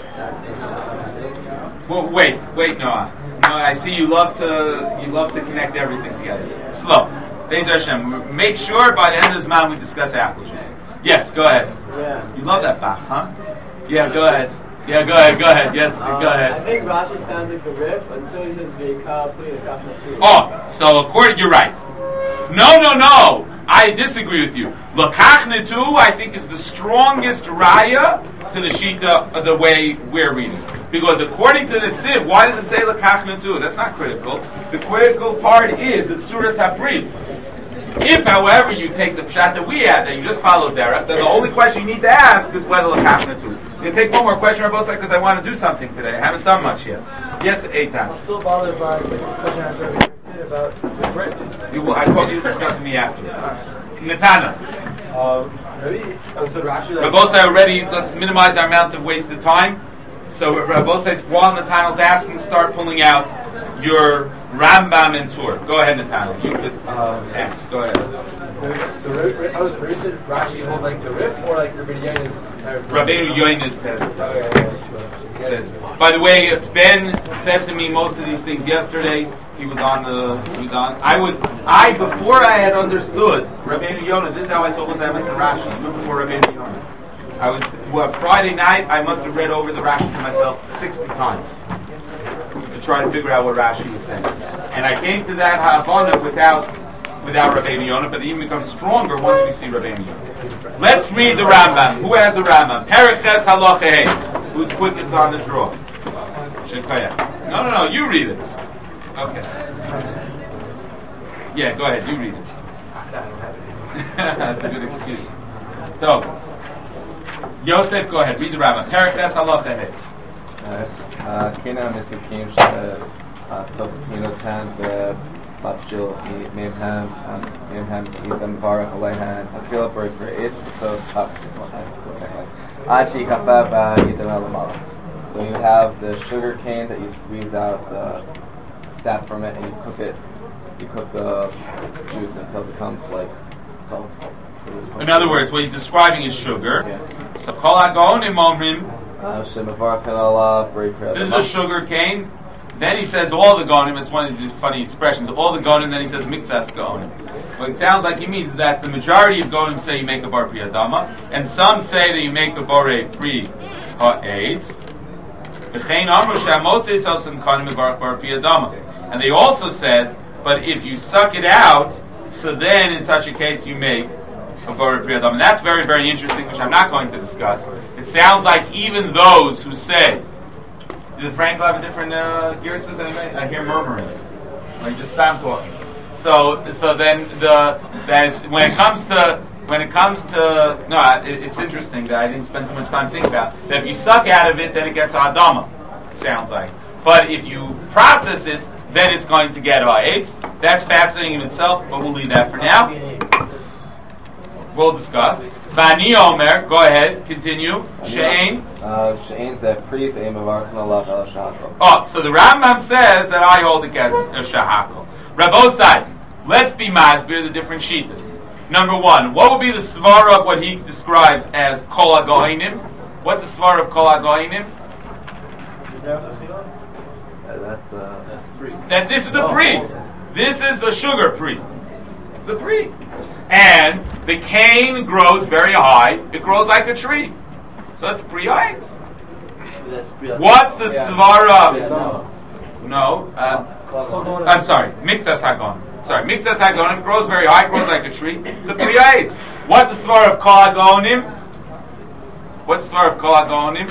Well, wait, wait, Noah. No, I see you love to you love to connect everything together. Slow. Be'ez Hashem. Make sure by the end of this month we discuss apple juice. Yes, go ahead. Yeah. You love that Bach, huh? Yeah, go ahead. Yeah, go ahead, go ahead. Yes, Um, go ahead. I think Rashi sounds like the riff until he says Ve'ikal Pli Lekachna Tu. Oh, so according, you're right. No, no, no. I disagree with you. Lekachna tu, I think, is the strongest raya to the shita of the way we're reading. Because according to the Tziv, why does it say Lekachna tu? That's not critical. The critical part is that Suras HaPri. If, however, you take the pshat that we had, that you just followed Derek, then the only question you need to ask is whether Lekachna tu. I'm going to take one more question on both sides because I want to do something today. I haven't done much yet. Yes, Eitan. I'm still bothered by the question I said about the bread. You will, I hope you discuss with me afterwards. Netana. Um, maybe, oh, so Rashi, like, Rabosai already, let's minimize our amount of wasted time. So Rabosai, while Nathanael's asking, start pulling out your Rambam and Tur. Go ahead, Nathanael. You could um, ask. Go ahead. so I was Rashi, Rashi holds like the riff or like Rabbeinu Yona's parents? Rabbeinu Yona's Okay, yeah, said. By the way, Ben said to me most of these things yesterday. He was on the. He was on. I was. I before I had understood Rabbeinu Yonah. This is how I thought was the Emes Rashi. Even before Rabbeinu Yonah, I was. Well, Friday night, I must have read over the Rashi to myself sixty times to try to figure out what Rashi was saying. And I came to that Havana without without Rabbeinu Yonah, but it even becomes stronger once we see Rabbeinu Yonah. Let's read the Rambam. Who has a Rambam? Periches Halacha Hey. Who's quickest on the draw? Shekaya. No, no, no. You read it. Okay. Yeah, go ahead. You read it. That's a good excuse. So, Yosef, go ahead. Read the Rambam. Periches Halacha Hey. Kena Mitzukim Sofetinotan Bapshil Mimham Mimham Isam Varach Alehan Takil Bird for it so Achi Kafa Yidam Alamala. So you have the sugar cane that you squeeze out the sap from it and you cook it you cook the juice until it becomes like salt. So in other words, what he's describing is sugar. Yeah. So Kol HaGaonim Omrim. Uh, So this is a sugar cane. Then he says all the Gaonim. It's one of these funny expressions. All the Gaonim. Then he says Mikzas Gaonim. What it sounds like he means is that the majority of Gaonim say you make a bar pri adama, and some say that you make a bar pri ha'etz. And they also said, but if you suck it out, so then in such a case you make a bar pri adama. And that's very, very interesting, which I'm not going to discuss. It sounds like even those who say, did Frank have a different uh, gears? I hear murmurings. Like just stop talking. So, so then the that when it comes to when it comes to no, it, it's interesting that I didn't spend too much time thinking about that. If you suck out of it, then it gets adama. It sounds like, but if you process it, then it's going to get ha'etz. That's fascinating in itself, but we'll leave that for now. We'll discuss. Vani Omer, go ahead, continue. She'ain. She'ain said pri ve'im avarchan alav el shahakol. Oh, so the Rambam says that I hold against a shahakol. Rabosai, let's be masbir the different shitas. Number one, what would be the svara of what he describes as kol hagoinim? What's the svara of kol hagoinim? That's the that's pri. That this is the pri. This is the sugar pri. It's a pri. And the cane grows very high. It grows like a tree. So it's pri ha'etz. What's the svara? no. Uh, I'm sorry, Mixas Hagon. Sorry, Mixas Hagonim grows very high, grows like a tree. It's a Priya Eitz. What's the svar of Kol Hagonim? What's the svar of Kol Hagonim?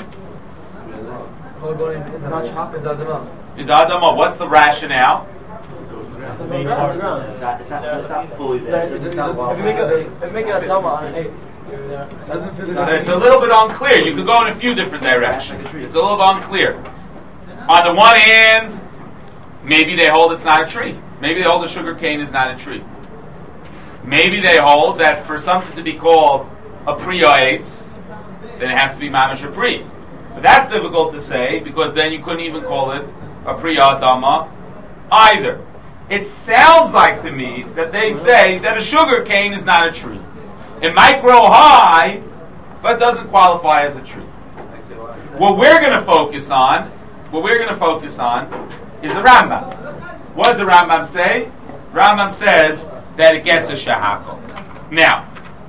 Kol Hagonim is not Shahak, is Adama. Is Adama. What's the rationale? It's the main part. It's not, it's not, it's not fully there. If you make a, if you make a Adama on an eighth, you're there. So it's a little bit unclear. You could go in a few different directions. It's a little bit unclear. On the one hand, maybe they hold it's not a tree. Maybe they hold the sugar cane is not a tree. Maybe they hold that for something to be called a Priya Eitz, then it has to be Mamash a Pri. But that's difficult to say because then you couldn't even call it a Priya Adama either. It sounds like to me that they say that a sugar cane is not a tree. It might grow high, but doesn't qualify as a tree. What we're going to focus on, what we're going to focus on, is the Rambam. What does the Rambam say? Rambam says that it gets a shahakol. Now,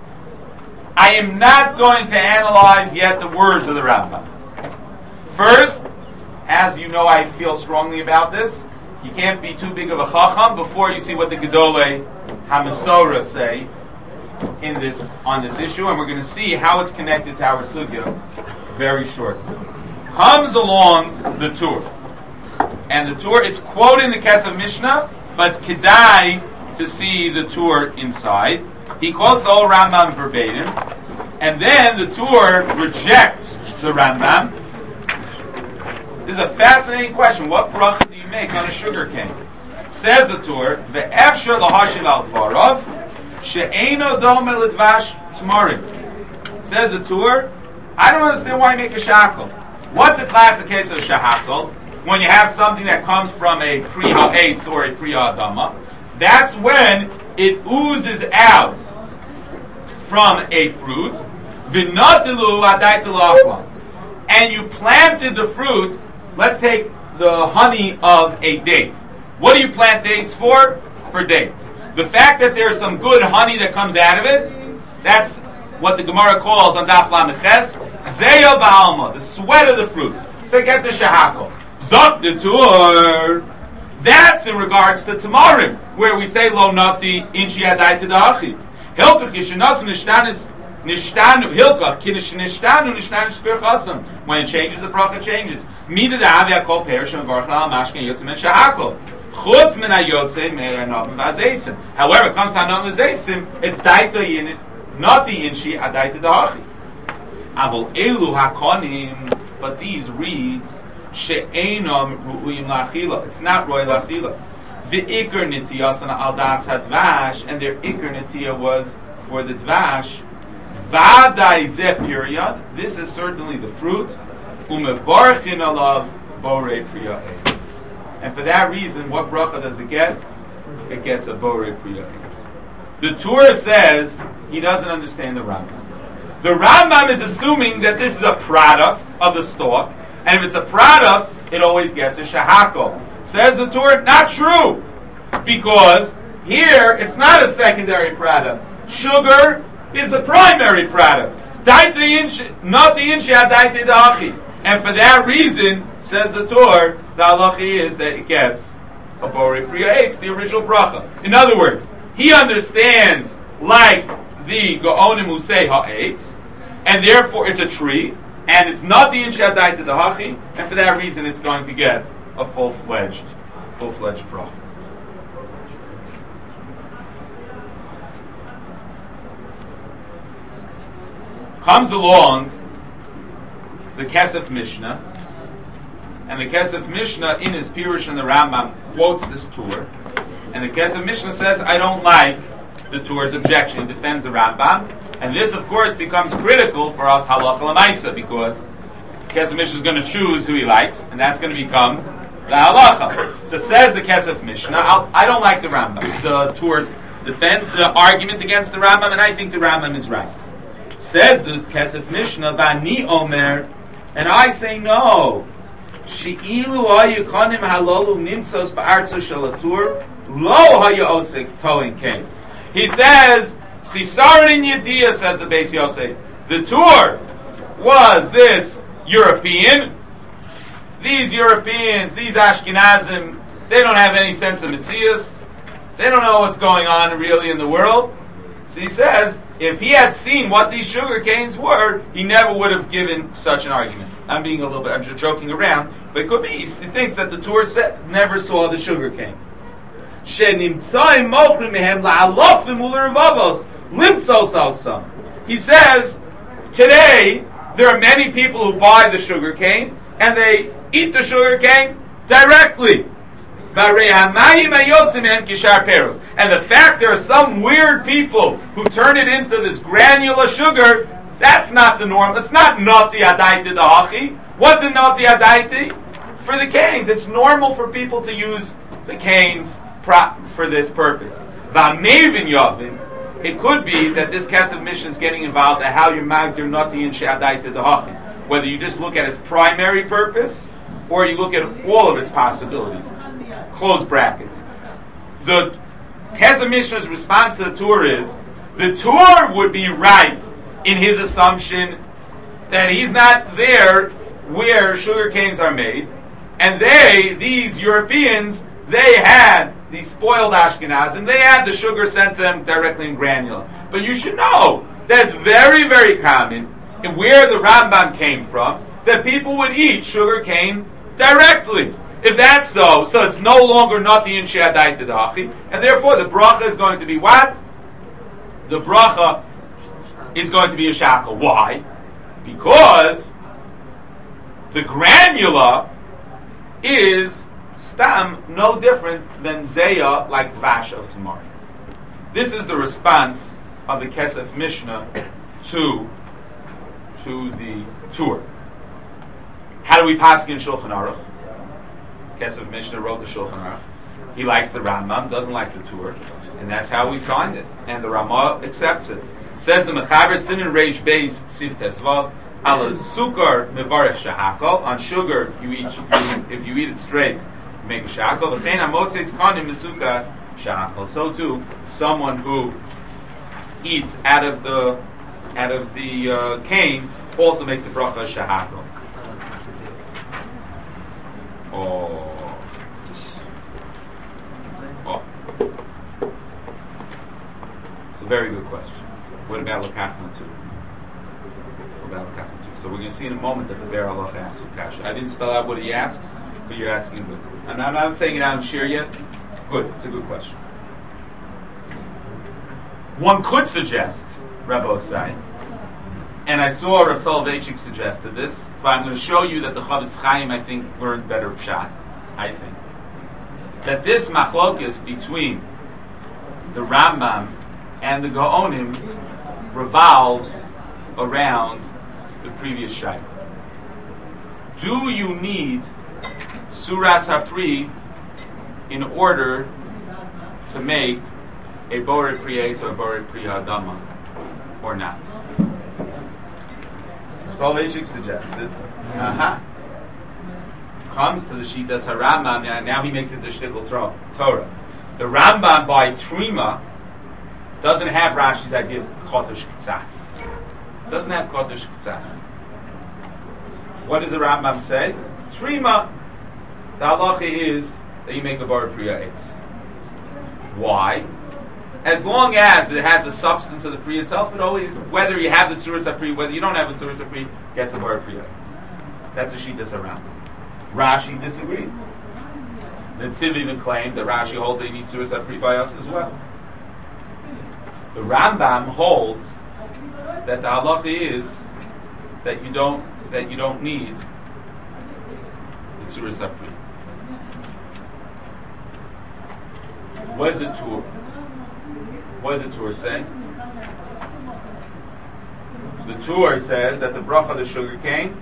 I am not going to analyze yet the words of the Rambam. First, as you know, I feel strongly about this. You can't be too big of a chacham before you see what the Gedolei HaMasorah say in this on this issue, and we're going to see how it's connected to our sugya very shortly. Comes along the Tur, and the Tur, it's quoted in the Kesef Mishnah, but it's kedai to see the Tur inside. He quotes the whole Rambam verbatim, and then the Tur rejects the Rambam. This is a fascinating question. What bracha do you make on a sugar cane? Says the Tur, ve'efshar lahashiv al dvarav she'eino dome l'dvash tmarim. Says the Tur, I don't understand why you make a shahakol. What's a classic case of shahakol? When you have something that comes from a Priya Eitz or a Priya Adama, that's when it oozes out from a fruit, v'natilu adaitu la'achlan, and you planted the fruit. Let's take the honey of a date. What do you plant dates for? For dates. The fact that there's some good honey that comes out of it, that's what the Gemara calls on Daf Lameches, Zeya Ba'alma, the sweat of the fruit. So it gets a shahakol. Zok the Tur, that's in regards to Tamarim, where we say Lo Nati Inshi Adai Tadachi. Hilkach Yishanasu Nishtanis Nishtanu Hilkach Kinish Nishtanu Nishtanu Spir Chasam. When it changes, the bracha changes. Mida da Avia Kol Perish and Varcha Al Mashkin Yotzim and Shahakol. Chutz Min HaYotzei Meir Anavim Vazeisim. However, it comes to Anavim Vazeisim, it's Daita Yin Nati Inshi Adai Tadachi. Avol Elu HaKonim, but these reeds she'enam ru'uyim la'achila. It's not roy la'achila. V'ikar nitiyasana al das hadvash, and their ikar nitiya was for the dvash. V'adai zeh period. This is certainly the fruit. Umevarchin alav borei priya eitz. And for that reason, what bracha does it get? It gets a borei priya eitz. The Tur says he doesn't understand the Rambam. The Rambam is assuming that this is a product of the stalk. And if it's a product, it always gets a shahakol. Says the Tur, not true. Because here, it's not a secondary product. Sugar is the primary product. Not the insha, daite da'achi. And for that reason, says the Tur, the halachi is that it gets a borei priya eitz, the original bracha. In other words, he understands like the Gaonim who say ha'etz, and therefore it's a tree, and it's not the inshadai to the hachi, and for that reason it's going to get a full-fledged, full-fledged bracha. Comes along the Kesef Mishnah, and the Kesef Mishnah in his Pirush and the Rambam quotes this Tur, and the Kesef Mishnah says, I don't like the Tur's objection, he defends the Rambam, and this of course becomes critical for us halacha l'maisa, because Kesef Mishnah is going to choose who he likes, and that's going to become the halacha. So says the Kesef Mishnah, I'll, I don't like the Rambam. The Tur's defend the argument against the Rambam, and I think the Rambam is right. Says the Kesef Mishnah, Vani Omer, and I say no. She'ilu hayu kanim halalu nimtzos ba'artzo shel haTur lo hayu osek toin kein. He says, Chisaron Yediyah, says the Beis Yosef, the Tur was this European, these Europeans, these Ashkenazim, they don't have any sense of Metzius. They don't know what's going on really in the world. So he says, if he had seen what these sugar canes were, he never would have given such an argument. I'm being a little bit, I'm just joking around, but it could be, he thinks that the Torah set never saw the sugar cane. He says, today, there are many people who buy the sugar cane, and they eat the sugar cane directly. And the fact there are some weird people who turn it into this granular sugar, that's not the norm. That's not nati adaiti dahachi. What's a nati adaiti? For the canes. It's normal for people to use the canes for this purpose. It could be that this Kesef Mishnah is getting involved at how you magdir nati and she'adaiti dahachi. Whether you just look at its primary purpose, or you look at all of its possibilities. Close brackets. The Kesef Mishnah's response to the Torah is, the Torah would be right in his assumption that he's not there where sugar canes are made, and they, these Europeans, they had these spoiled Ashkenazim, they had the sugar sent to them directly in granular. But you should know that it's very, very common, in where the Rambam came from, that people would eat sugar cane directly. If that's so, so it's no longer nati in she'adai tedachi, and therefore the bracha is going to be what? The bracha is going to be a shackle. Why? Because the granula is stam no different than zeya, like dvash of tomorrow. This is the response of the Kesef Mishnah to to the Torah. How do we pass in Shulchan Aruch? Kesef Mishnah wrote the Shulchan Aruch. He likes the Rambam, doesn't like the Torah, and that's how we find it. And the Ramah accepts it. Says the Mechaber Sinan Reish Beis Siv Tesvav Al Sukar Mevarech Shahakol. On sugar, you eat if you eat it straight, you make a shahakol. V'chein Hamotzeitz Kanim Mesukas Shahakol. So too, someone who eats out of the out of the uh, cane also makes a bracha shahakol. Oh. Oh. It's a very good question. What about Lakachma too? What about Lakachma too? So we're going to see in a moment that the Be'er Halacha asks Kasha. I didn't spell out what he asks, but you're asking good. I'm not, I'm not saying it out in shir yet. Good. It's a good question. One could suggest, Rabbi Osai, and I saw Rav Soloveitchik suggested this, but I'm going to show you that the Chavetz Chaim, I think, learned better pshat. I think that this machlokes between the Rambam and the Gaonim revolves around the previous shayla. Do you need Suras HaPri in order to make a Borei Pri Eitz or a Borei Pri Ha'adama, or not? Soloveitchik suggested, uh-huh. Comes to the Shitas HaRambam, and now he makes it the Shtickle Torah. The Rambam by Trima doesn't have Rashi's idea of Chotosh Ktsas. Doesn't have Chotosh Ktsas. What does the Rambam say? Trima, the halacha is that you make a Borei Pri Eitz. Why? As long as it has the substance of the Pri itself, it always, whether you have the Tzuras HaPri, whether you don't have the Tzuras HaPri, gets a Borei Pri Eitz. That's a Shitas HaRambam. Rashi disagreed. The Tziv even claimed that Rashi holds that you need Tzuras HaPri by us as well. The Rambam holds that the halacha is that you don't that you don't need the Tzuras HaPri. What is it to? What does the Torah say? The Torah says that the bracha of the sugar cane.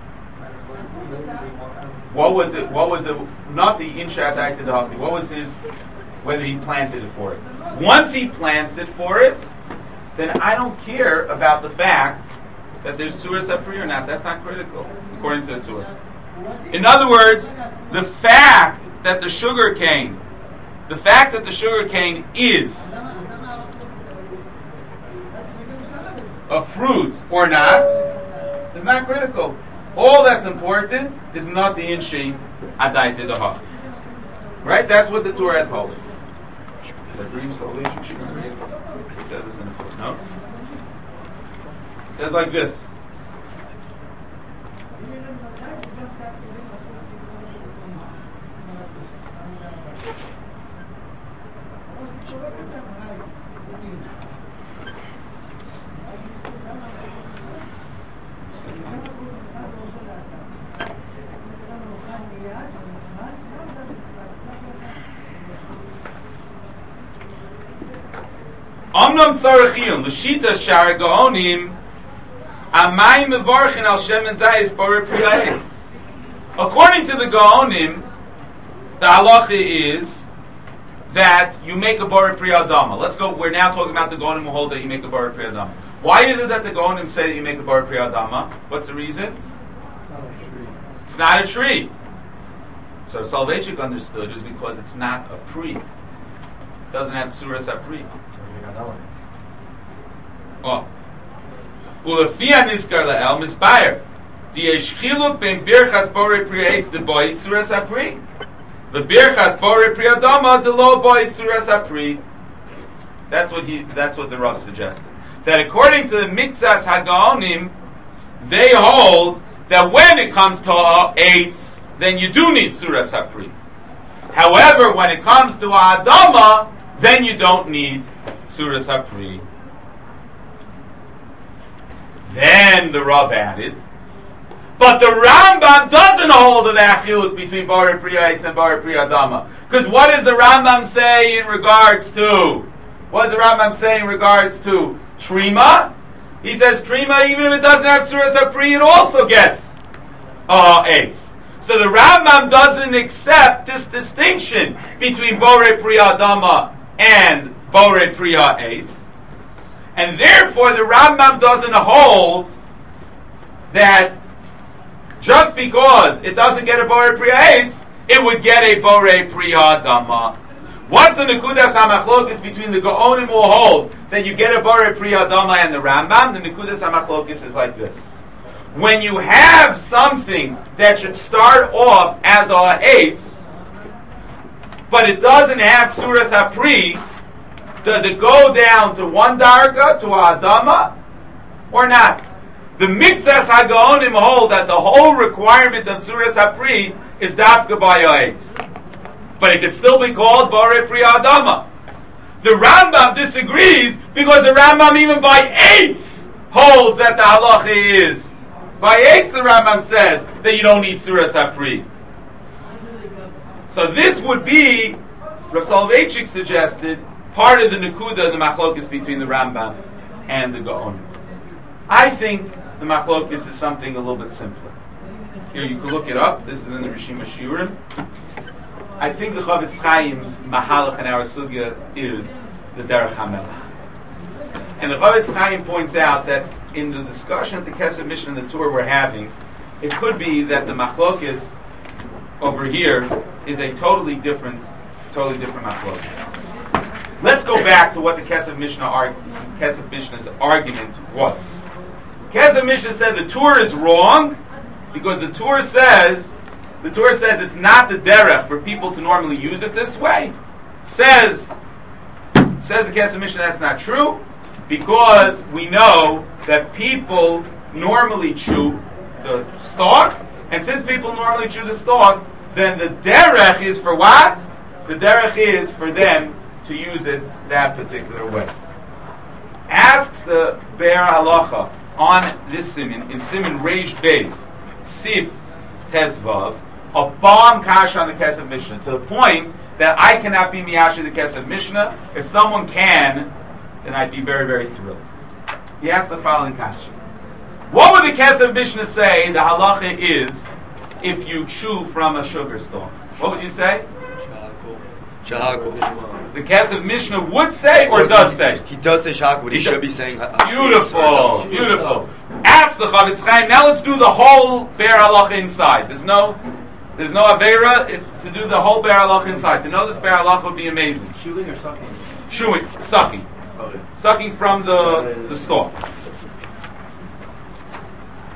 What was it? What was it? Not the inshat acted hafni. What was his? Whether he planted it for it. Once he plants it for it, then I don't care about the fact that there's Tzuras HaPri or not. That's not critical, according to the Torah. In other words, the fact that the sugar cane, the fact that the sugar cane is a fruit or not is not critical. All that's important is not the inshi adaita dahach. Right? That's what the Torah told us. It says this in a footnote. It says like this. Amnam tzarechiyun l'shita shara gaonim amay mevarchin al shemen zayis bore priyayis. According to the gaonim, the halacha is that you make a bore priyadama. Let's go. We're now talking about the gaonim who hold that you make a bore priyadama. Why is it that the gaonim say that you make a bore priyadama? What's the reason? It's not a tree. So Soloveitchik understood is because it's not a pri. It doesn't have tsuras apri. Oh. Ulafia niskar la'el misbayer. Diyesh chiluk ben birchas bore priyates the boy tsuras apri. The birchas bore priyadama the lo boy tsuras apri. That's what he. That's what the Rav suggested. That according to the Mikzas Hagaonim, they hold that when it comes to eitz, then you do need tsuras apri. However, when it comes to adama, then you don't need tsuras apri. Then the Rav added, but the Rambam doesn't hold the achiluk between Bore Priya and Bore Priya Adama. Because what does the Rambam say in regards to? What does the Rambam say in regards to Trima? He says Trima, even if it doesn't have Tsuras Apri, it also gets uh, eights. So the Rambam doesn't accept this distinction between Bore Priya Adama and Bore Priya eights. And therefore, the Rambam doesn't hold that just because it doesn't get a Borei Priya Eitz, it would get a Borei Priya Dama. What's the Nekudas HaMachlokes between the Gaonim who hold that you get a Borei Priya Dama and the Rambam? The Nekudas HaMachlokes is like this. When you have something that should start off as a Eitz, but it doesn't have Tsuras HaPri, does it go down to one darga, to a Adama, or not? The Mikzas HaGaonim hold that the whole requirement of Tzuras HaPri is Dafka B'Ya'etz. But it could still be called Borei Priya Adama. The Rambam disagrees because the Rambam even by Eitz holds that the halacha is. By Eitz the Rambam says that you don't need Tzuras HaPri. So this would be, Rav Soloveitchik suggested, part of the Nekuda, the Machlokes between the Rambam and the Gaonim. I think the Machlokes is something a little bit simpler. Here, you can look it up. This is in the Rishima Shiurim. I think the Chavetz Chaim's Mahalach in our Sugya is the Derech HaMelech. And the Chavetz Chaim points out that in the discussion at the Kesef Mishnah and the tour we're having, it could be that the Machlokes over here is a totally different, totally different Machlokes. Let's go back to what the Kesef Mishnah arg- Kesef Mishnah's argument was. Kesef Mishnah said the Torah is wrong because the Torah says the Torah says it's not the derech for people to normally use it this way. Says says the Kesef Mishnah that's not true because we know that people normally chew the stalk, and since people normally chew the stalk, then the derech is for what? The derech is for them to use it that particular way. Asks the Be'er Halacha on this siman, in siman Reish Beis, Sif Tezvav, a bomb kash on the Kesef Mishnah, to the point that I cannot be miyashi the Kesef Mishnah. If someone can, then I'd be very, very thrilled. He asks the following kash. What would the Kesef Mishnah say the halacha is if you chew from a sugar stalk? What would you say? Shahakol. The Kesef Mishnah would say or does say? He does say Shahakol, but he, he should be saying beautiful, beautiful. Ask the Chavetz Chaim. Now let's do the whole Be'er Halacha inside. There's no there's no Aveira if, to do the whole Be'er Halacha inside. To know this Be'er Halacha would be amazing. Chewing or sucking? Chewing, sucking. Okay. Sucking from the, the stalk.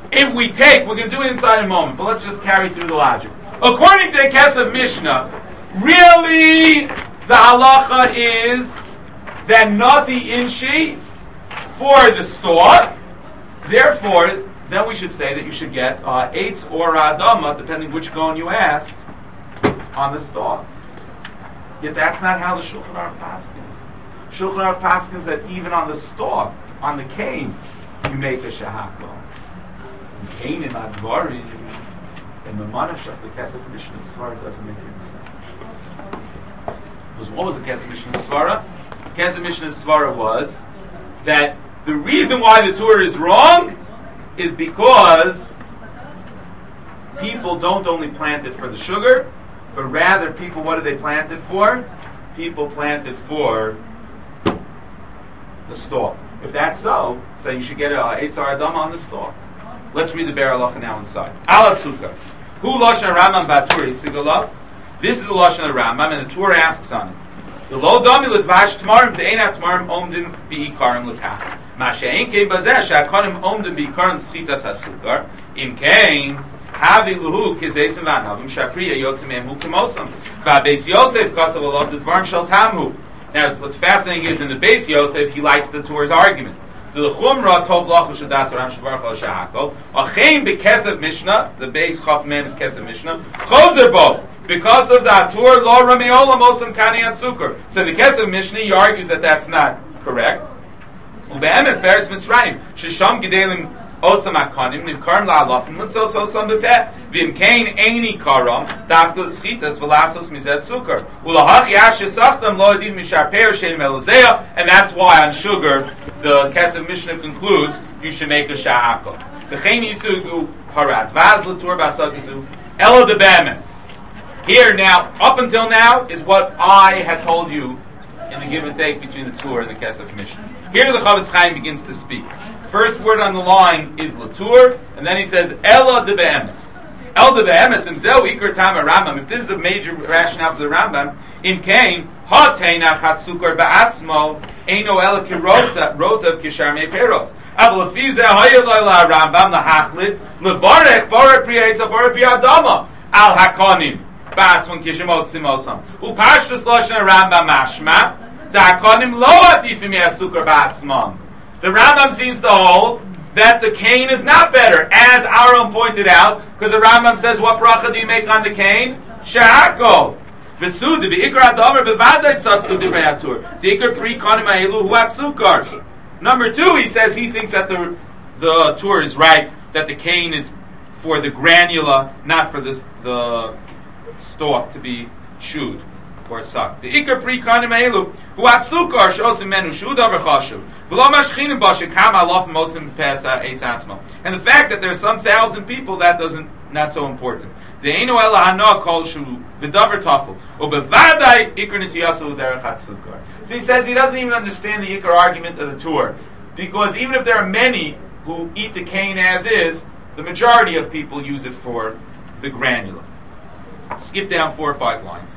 if we take, we're going to do it inside a moment, but let's just carry through the logic. According to the Kesef Mishnah, really the halacha is that nati inshi for the store. Therefore, then we should say that you should get uh, eitz or adama, depending which gon you ask, on the store. Yet that's not how the Shulchan Aruch paskins. Shulchan Aruch paskins that even on the store, on the cane, you make a shahakol. Cane in advarim, in the manashach, the Kesef Mishnah Svara doesn't make any sense. Because what was the Kesef Mishnah Svara? The Kesef Mishnah Svara was that the reason why the Torah is wrong is because people don't only plant it for the sugar, but rather people, what do they plant it for? People plant it for the stalk. If that's so, so you should get a Eitz Adama on the stalk. Let's read the Be'er Halacha now inside. Ala Sukkah. Hu Lashon Rambam Batur Yisigalav. This is the Lashon of Rambam, and the Torah asks on it. The lo dami l'dvash tmarim de'ena tmarim omdim bi'ikarim l'kach. Ma she'en kein bazeh she'akarim omdim bi'ikarim schitas hasukar. Im kein havi luhu kizesim v'anavim she'apriya yotzim emhu k'mosam. V'abeis Yosef kasav alav d'dvarim shel tamhu. Now, what's fascinating is in the Beis Yosef, he likes the Torah's argument. To the Chumrah tov lachu shadas aram shavarach al shahakol. Achein bekesav Mishnah, the Beis Chaf Mem is kesav Mishnah. Chozer bo. Because of the Atur, lo rameola mosam kani atzukar. So the Kesef Mishnah, he argues that that's not correct. Ube'emes beretz mitzrayim, shesham gedelim osam akanim, nimkarim la'alafim, mitzos osam bepeh, v'im kein eini karam, dafka schitas v'lasos mizet sukar. Ulahach yash yisachtam lo ediv misharper shenim elozea, and that's why on sugar, the Kesef Mishnah concludes, you should make a sha'akol. V'chein yisugu harat, vaz l'tur b'asadisu, elo de be'emes. Here now, up until now, is what I had told you in the give and take between the Torah and the Kesef Mishnah. Here the Chavetz Chaim begins to speak. First word on the line is Latur, and then he says, Ela de Be'emes. El de Be'emes, himself, Iker Tama Rambam. If this is the major rationale for the Rambam, in Kain, Ha Teina Chatzukar Ba'atzmo, Eino Ela Kirota, Rotav Kisharmei Peros. Aval Afize Hayaloi La Rambam, Lahachlit, Levarech, Borek Priyaitza, Borek Priyadama, Al Hakonim. Batzman kishimot simosam. Upashtus lashon Rambam mashma da'akonim lo adifim yasukar batzman. The Rambam seems to hold that the cane is not better, as Aaron pointed out, because the Rambam says, what bracha do you make on the cane? Sha'ako. V'sud be'ikar adamer bevadai tzatku divrei atur. D'ikar pri konim ha'elu hu atzukar. Number two, he says he thinks that the the Torah is right, that the cane is for the granula, not for the the stalk to be chewed or sucked. The ikar pri kanim elu hu atzukar shosim menu shuda v'chashuv v'lo mashchinim b'ashe kam alof motzim pesa eitz atzmo. And the fact that there are some thousand people, that doesn't not so important. De'enu ela hana kol shu v'davar tafel ubevadai ikar nitiyasu derech atzukar. So he says he doesn't even understand the ikar argument of the Torah, because even if there are many who eat the cane as is, the majority of people use it for the granula. Skip down four or five lines.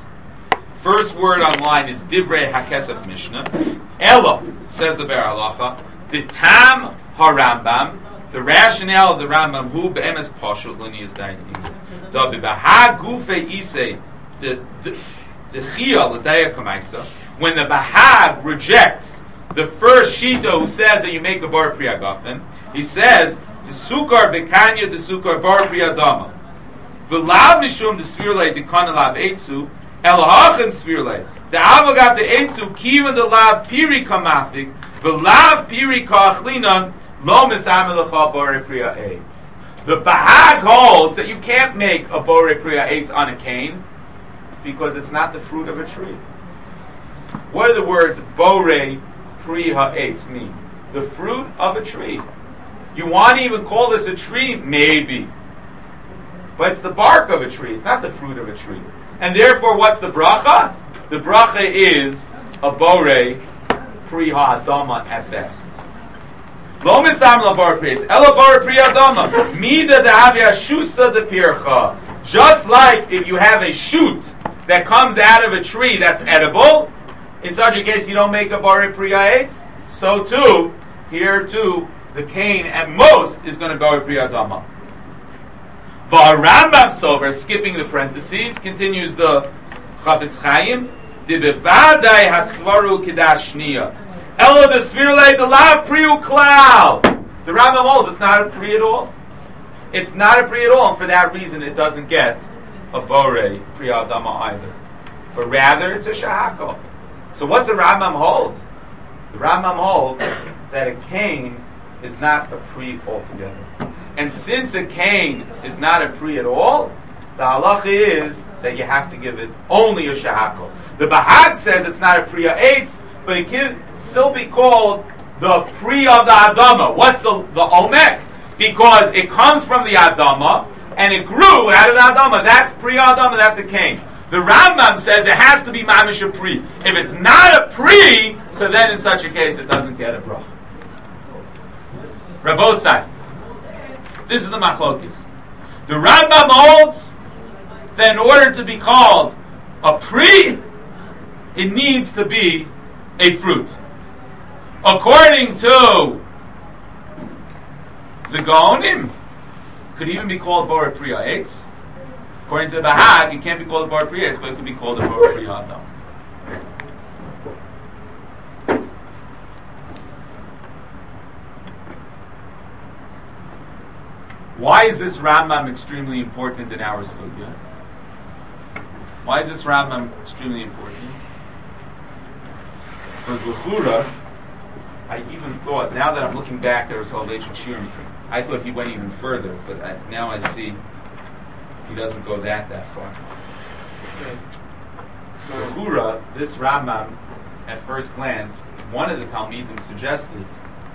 First word on line is Divrei HaKesef Mishnah. Elo, says the Be'er Halacha, the Tam HaRambam, the rationale of the Rambam, Hu Be'emes Pashut L'niyas Dayatim. Da B'Baha Gufe Isei, the Chiyah L'Daya Kamaisa, when the Baha rejects the first Shita who says that you make a Bar Priya Gafen, he says, the Sukar V'Kanya, the Sukar Bar Priya Dama. V'lav mishum the svirlei the kanalav eitzu el hachen svirlei the avogat the eitzu kiva the lav piri kamafik v'lav piri kachlinan lo misamelacha bore priya eitz. The Bahag holds that you can't make a bore priya eitz on a cane because it's not the fruit of a tree. What do the words bore priya eitz mean? The fruit of a tree. You want to even call this a tree? Maybe. But it's the bark of a tree. It's not the fruit of a tree. And therefore, what's the bracha? The bracha is a bore priya adama at best. Lo misam la bore priya. It's ela bore priya adama. Mida dehavya shusa de pircha. Just like if you have a shoot that comes out of a tree that's edible, in such a case you don't make a bore priya eitz. So too, here too, the cane at most is going to go with Pri Adama. V'Rambam Sover, skipping the parentheses, continues the Chafetz Chaim, Di bevadai hasvaru kidashniya. Elo the svirle the la priu klal. The Rambam holds it's not a pri at all. It's not a pri at all, and for that reason it doesn't get a bore Pri Adama either. But rather it's a shahako. So what's the Rambam hold? The Rambam holds that a cane is not a pri altogether. And since a cane is not a pri at all, the halacha is that you have to give it only a shahako. The Bahag says it's not a pri eitz, but it can still be called the pri of the Adama. What's the, the omek? Because it comes from the Adama, and it grew out of the Adama. That's pri Adama, that's a cane. The Rambam says it has to be mamish a pri. If it's not a pri, so then in such a case it doesn't get a bracha. Rabosai. This is the machlokis. The Rambam holds that in order to be called a pri, it needs to be a fruit. According to the Gaonim, could even be called Bor Priya Eitz. According to the Bahag, it can't be called Bor Priya Eitz, but it could be called a Bor Priya Adam. Why is this Rambam extremely important in our sugya? Why is this Rambam extremely important? Because L'chura, I even thought, now that I'm looking back at our Salvation Shirim, I thought he went even further, but I, now I see he doesn't go that that far. L'chura, this Rambam, at first glance, one of the Talmidim suggested,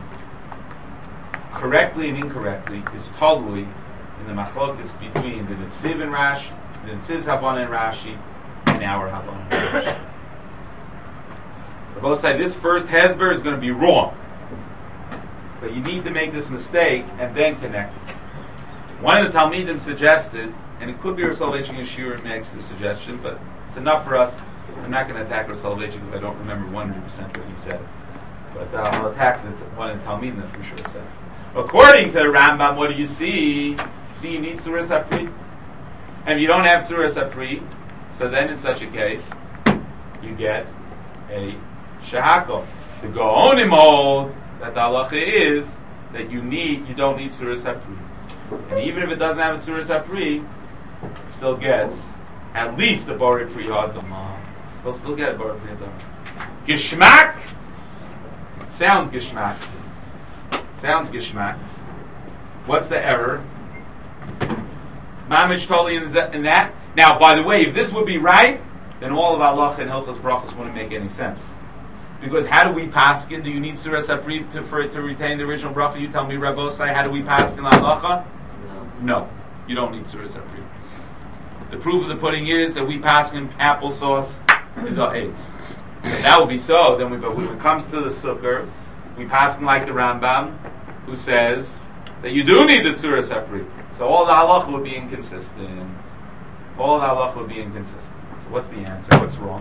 correctly and incorrectly, is totally in the machlokes between the Netziv and Rashi, the Netziv's Havana and Rashi, and our Havana and Rashi. They both say this first Hezber is going to be wrong, but you need to make this mistake and then connect it. One of the Talmidim suggested, and it could be Rav Soloveitchik Yeshua makes the suggestion, but it's enough for us. I'm not going to attack Rav Soloveitchik if I don't remember one hundred percent what he said, but uh, I'll attack the, one of the Talmidim that for sure said. According to the Rambam, what do you see? See, you need Tzuras HaPri. And if you don't have Tzuras HaPri, so then in such a case, you get a Shahako. The Gaonim hold that the halacha is that you need, you don't need Tzuras HaPri. And even if it doesn't have a Tzuras HaPri, it still gets at least a Bori Pri Hadam. They'll still get a Bori Pri Hadam. Gishmak sounds Gishmak. Sounds Gishmak. What's the error? Mamish totally in that. Now, by the way, if this would be right, then all of Allah and Hilchos Brachos wouldn't make any sense. Because how do we paskin? Do you need Tzuras HaPri to, for it to retain the original bracha? You tell me, Rabosai, how do we paskin la halacha? No, you don't need Tzuras HaPri. The proof of the pudding is that we paskin applesauce is our aids. So if that would be so, then we, but when it comes to the sukkah, we paskin like the Rambam, who says that you do need the Tzuras HaPri. So all the halacha would be inconsistent. All the halacha would be inconsistent. So what's the answer? What's wrong?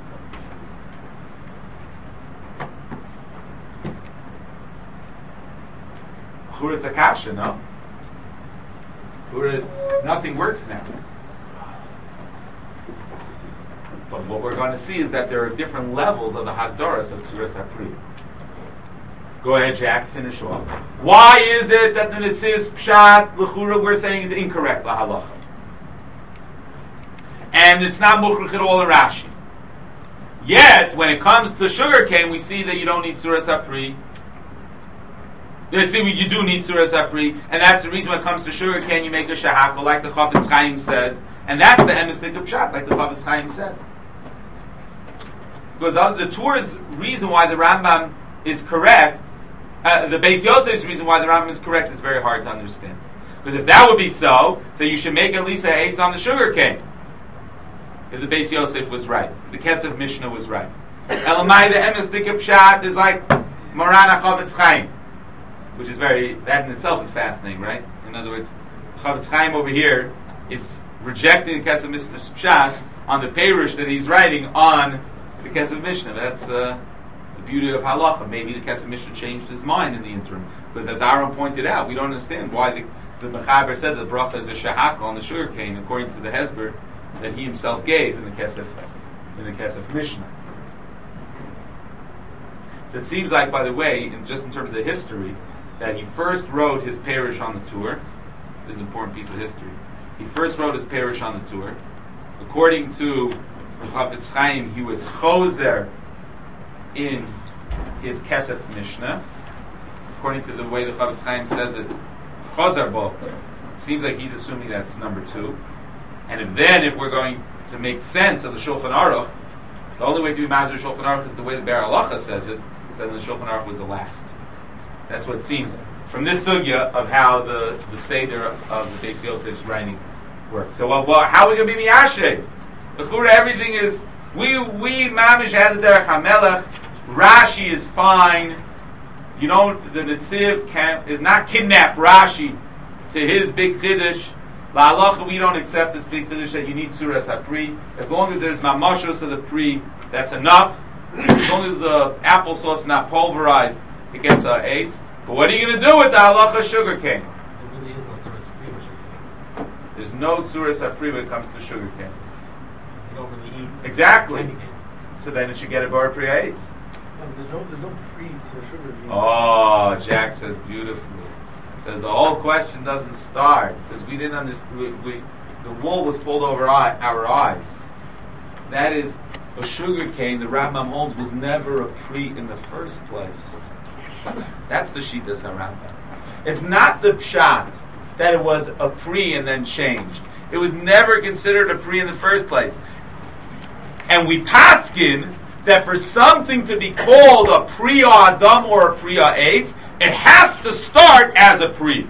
Chura, it's a kasha, no? Chura, nothing works now. But what we're going to see is that there are different levels of the Hagdoras of Tzuras HaPri. Go ahead, Jack, finish off. Why is it that the Netziv's Pshat, L'chura, we're saying is incorrect, La Halacha? And it's not Mukhrich at all in Rashi. Yet, when it comes to sugarcane, we see that you don't need Tzuras HaPri. You see, you do need Tzuras HaPri, and that's the reason when it comes to sugarcane, you make a shahako, like the Chafetz Chaim said, and that's the emistik of Pshat, like the Chafetz Chaim said. Because the Torah's reason why the Rambam is correct, uh, the Beis Yosef's reason why the Rambam is correct is very hard to understand. Because if that would be so, then you should make at least a eitz on the sugarcane. If the Beis Yosef was right, if the Kesef Mishnah was right. Elamai, the emistik of Pshat is like Morana Chafetz Chaim, which is very, that in itself is fascinating, right? In other words, Chafetz Chaim over here is rejecting the Kesef Mishnah Pshat on the Perush that he's writing on the Kesef Mishnah. That's uh, the beauty of halacha. Maybe the Kesef Mishnah changed his mind in the interim, because as Aaron pointed out, we don't understand why the the Mechaber said that the bracha is a shahakal on the sugar cane, according to the Hezber that he himself gave in the Kesef in the Kesef Mishnah. So it seems like, by the way, in, just in terms of history, that he first wrote his parish on the tour. This is an important piece of history. He first wrote his parish on the tour. According to the Chafetz Chaim, he was choser in his Kesef Mishnah. According to the way the Chafetz Chaim says it, choser bo. It seems like he's assuming that's number two. And if then, if we're going to make sense of the Shulchan Aruch, the only way to be Mazer Shulchan Aruch is the way the Be'er Halacha says it. So then the Shulchan Aruch was the last. That's what it seems from this sugya of how the, the Seder of the Beis Yosef's writing works. So, well, well how are we going to be Miyashev? The Chura, everything is, we, we, Mamish had the Derech HaMelech, Rashi is fine, you know, the Netziv can, is not kidnap Rashi to his big Chiddush. La halacha, we don't accept this big Chiddush that you need Suras HaPri. As long as there's Mamashos of the Pri, that's enough. As long as the applesauce is not pulverized, it gets our AIDS. But what are you going to do with the halacha sugar cane? There really is no Tzuras HaPri with sugar cane. There's no Tzuras HaPri when it comes to sugar cane. You don't really eat Exactly. candy cane. So then it should get a bar pri AIDS. No, there's no, there's no pre to sugar cane. Oh, Jack says beautifully. Says the whole question doesn't start because we didn't understand. We, we, the wool was pulled over our, our eyes. That is, a sugar cane, the Rambam holds, was never a pre in the first place. That's the Shitas HaRambam. It's not the pshat that it was a pre and then changed. It was never considered a pre in the first place. And we paskin that for something to be called a priya adam or a priya eitz, it has to start as a pri.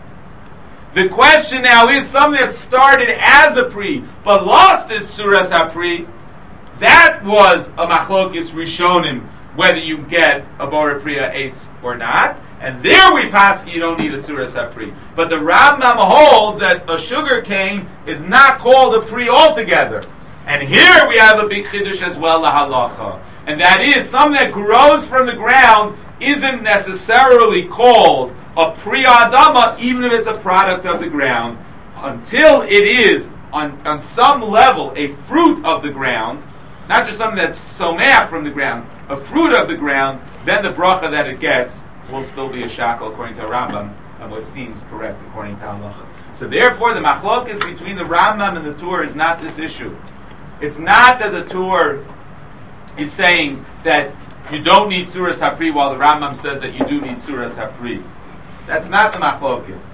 The question now is something that started as a pri but lost its suras hapri. That was a machlokis rishonim, whether you get a bora priya eitz or not. And there we pass you don't need a suras hapri. But the Rambam holds that a sugar cane is not called a pri altogether. And here we have a big chiddush as well, la halacha. And that is, something that grows from the ground isn't necessarily called a priya adama, even if it's a product of the ground, until it is, on, on some level, a fruit of the ground, not just something that's someach from the ground, a fruit of the ground, then the bracha that it gets will still be a shackle according to Rambam, and what seems correct according to halacha. So therefore, the machlokes between the Rambam and the Tur is not this issue. It's not that the Tur is saying that you don't need Suras Hapri while the Rambam says that you do need Suras Hapri. That's not the machlokes.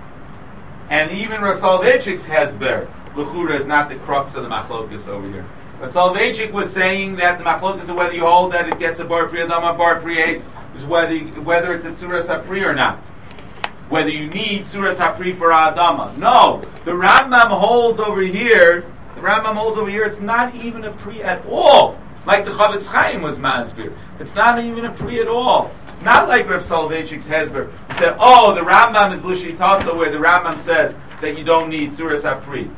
And even Rav Soloveitchik's Hezber, L'chura, is not the crux of the machlokes over here. Rav Soloveitchik was saying that the machlokes is whether you hold that it gets a bar pri adam or bar pri eitz, is whether, whether it's a Suras Hapri or not. Whether you need Suras Hapri for Adama. No, the Rambam holds over here, the Rambam holds over here, it's not even a pri at all. Like the Chafetz Chaim was masbir. It's not even a pri at all. Not like Rav Soloveitchik's Hezber, who said, oh, the Rambam is Lishitasa, where the Rambam says that you don't need Tzuras HaPri.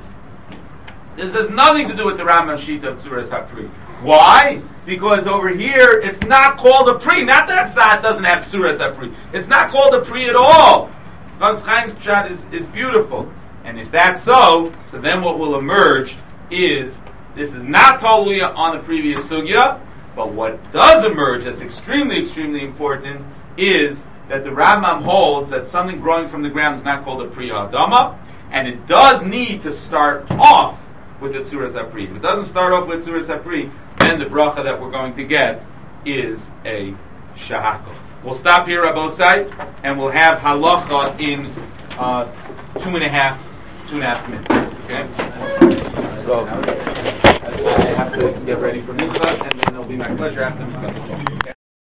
This has nothing to do with the Rambam Shita of Tzuras HaPri. Why? Because over here, it's not called a pri. Not that it's not, it doesn't have Tzuras HaPri. It's not called a pri at all. Chafetz Chaim's pshat is, is beautiful. And if that's so, so then what will emerge is, this is not totally on the previous sugya, but what does emerge that's extremely, extremely important is that the Rambam holds that something growing from the ground is not called a priya adama, and it does need to start off with the tzuras hapri. If it doesn't start off with tzuras hapri, then the bracha that we're going to get is a shahakol. We'll stop here, Rabbosai, and we'll have halacha in uh, two and a half, two and a half minutes. Okay? So, I have to get ready for mitzvah, and then it'll be my pleasure after mitzvah.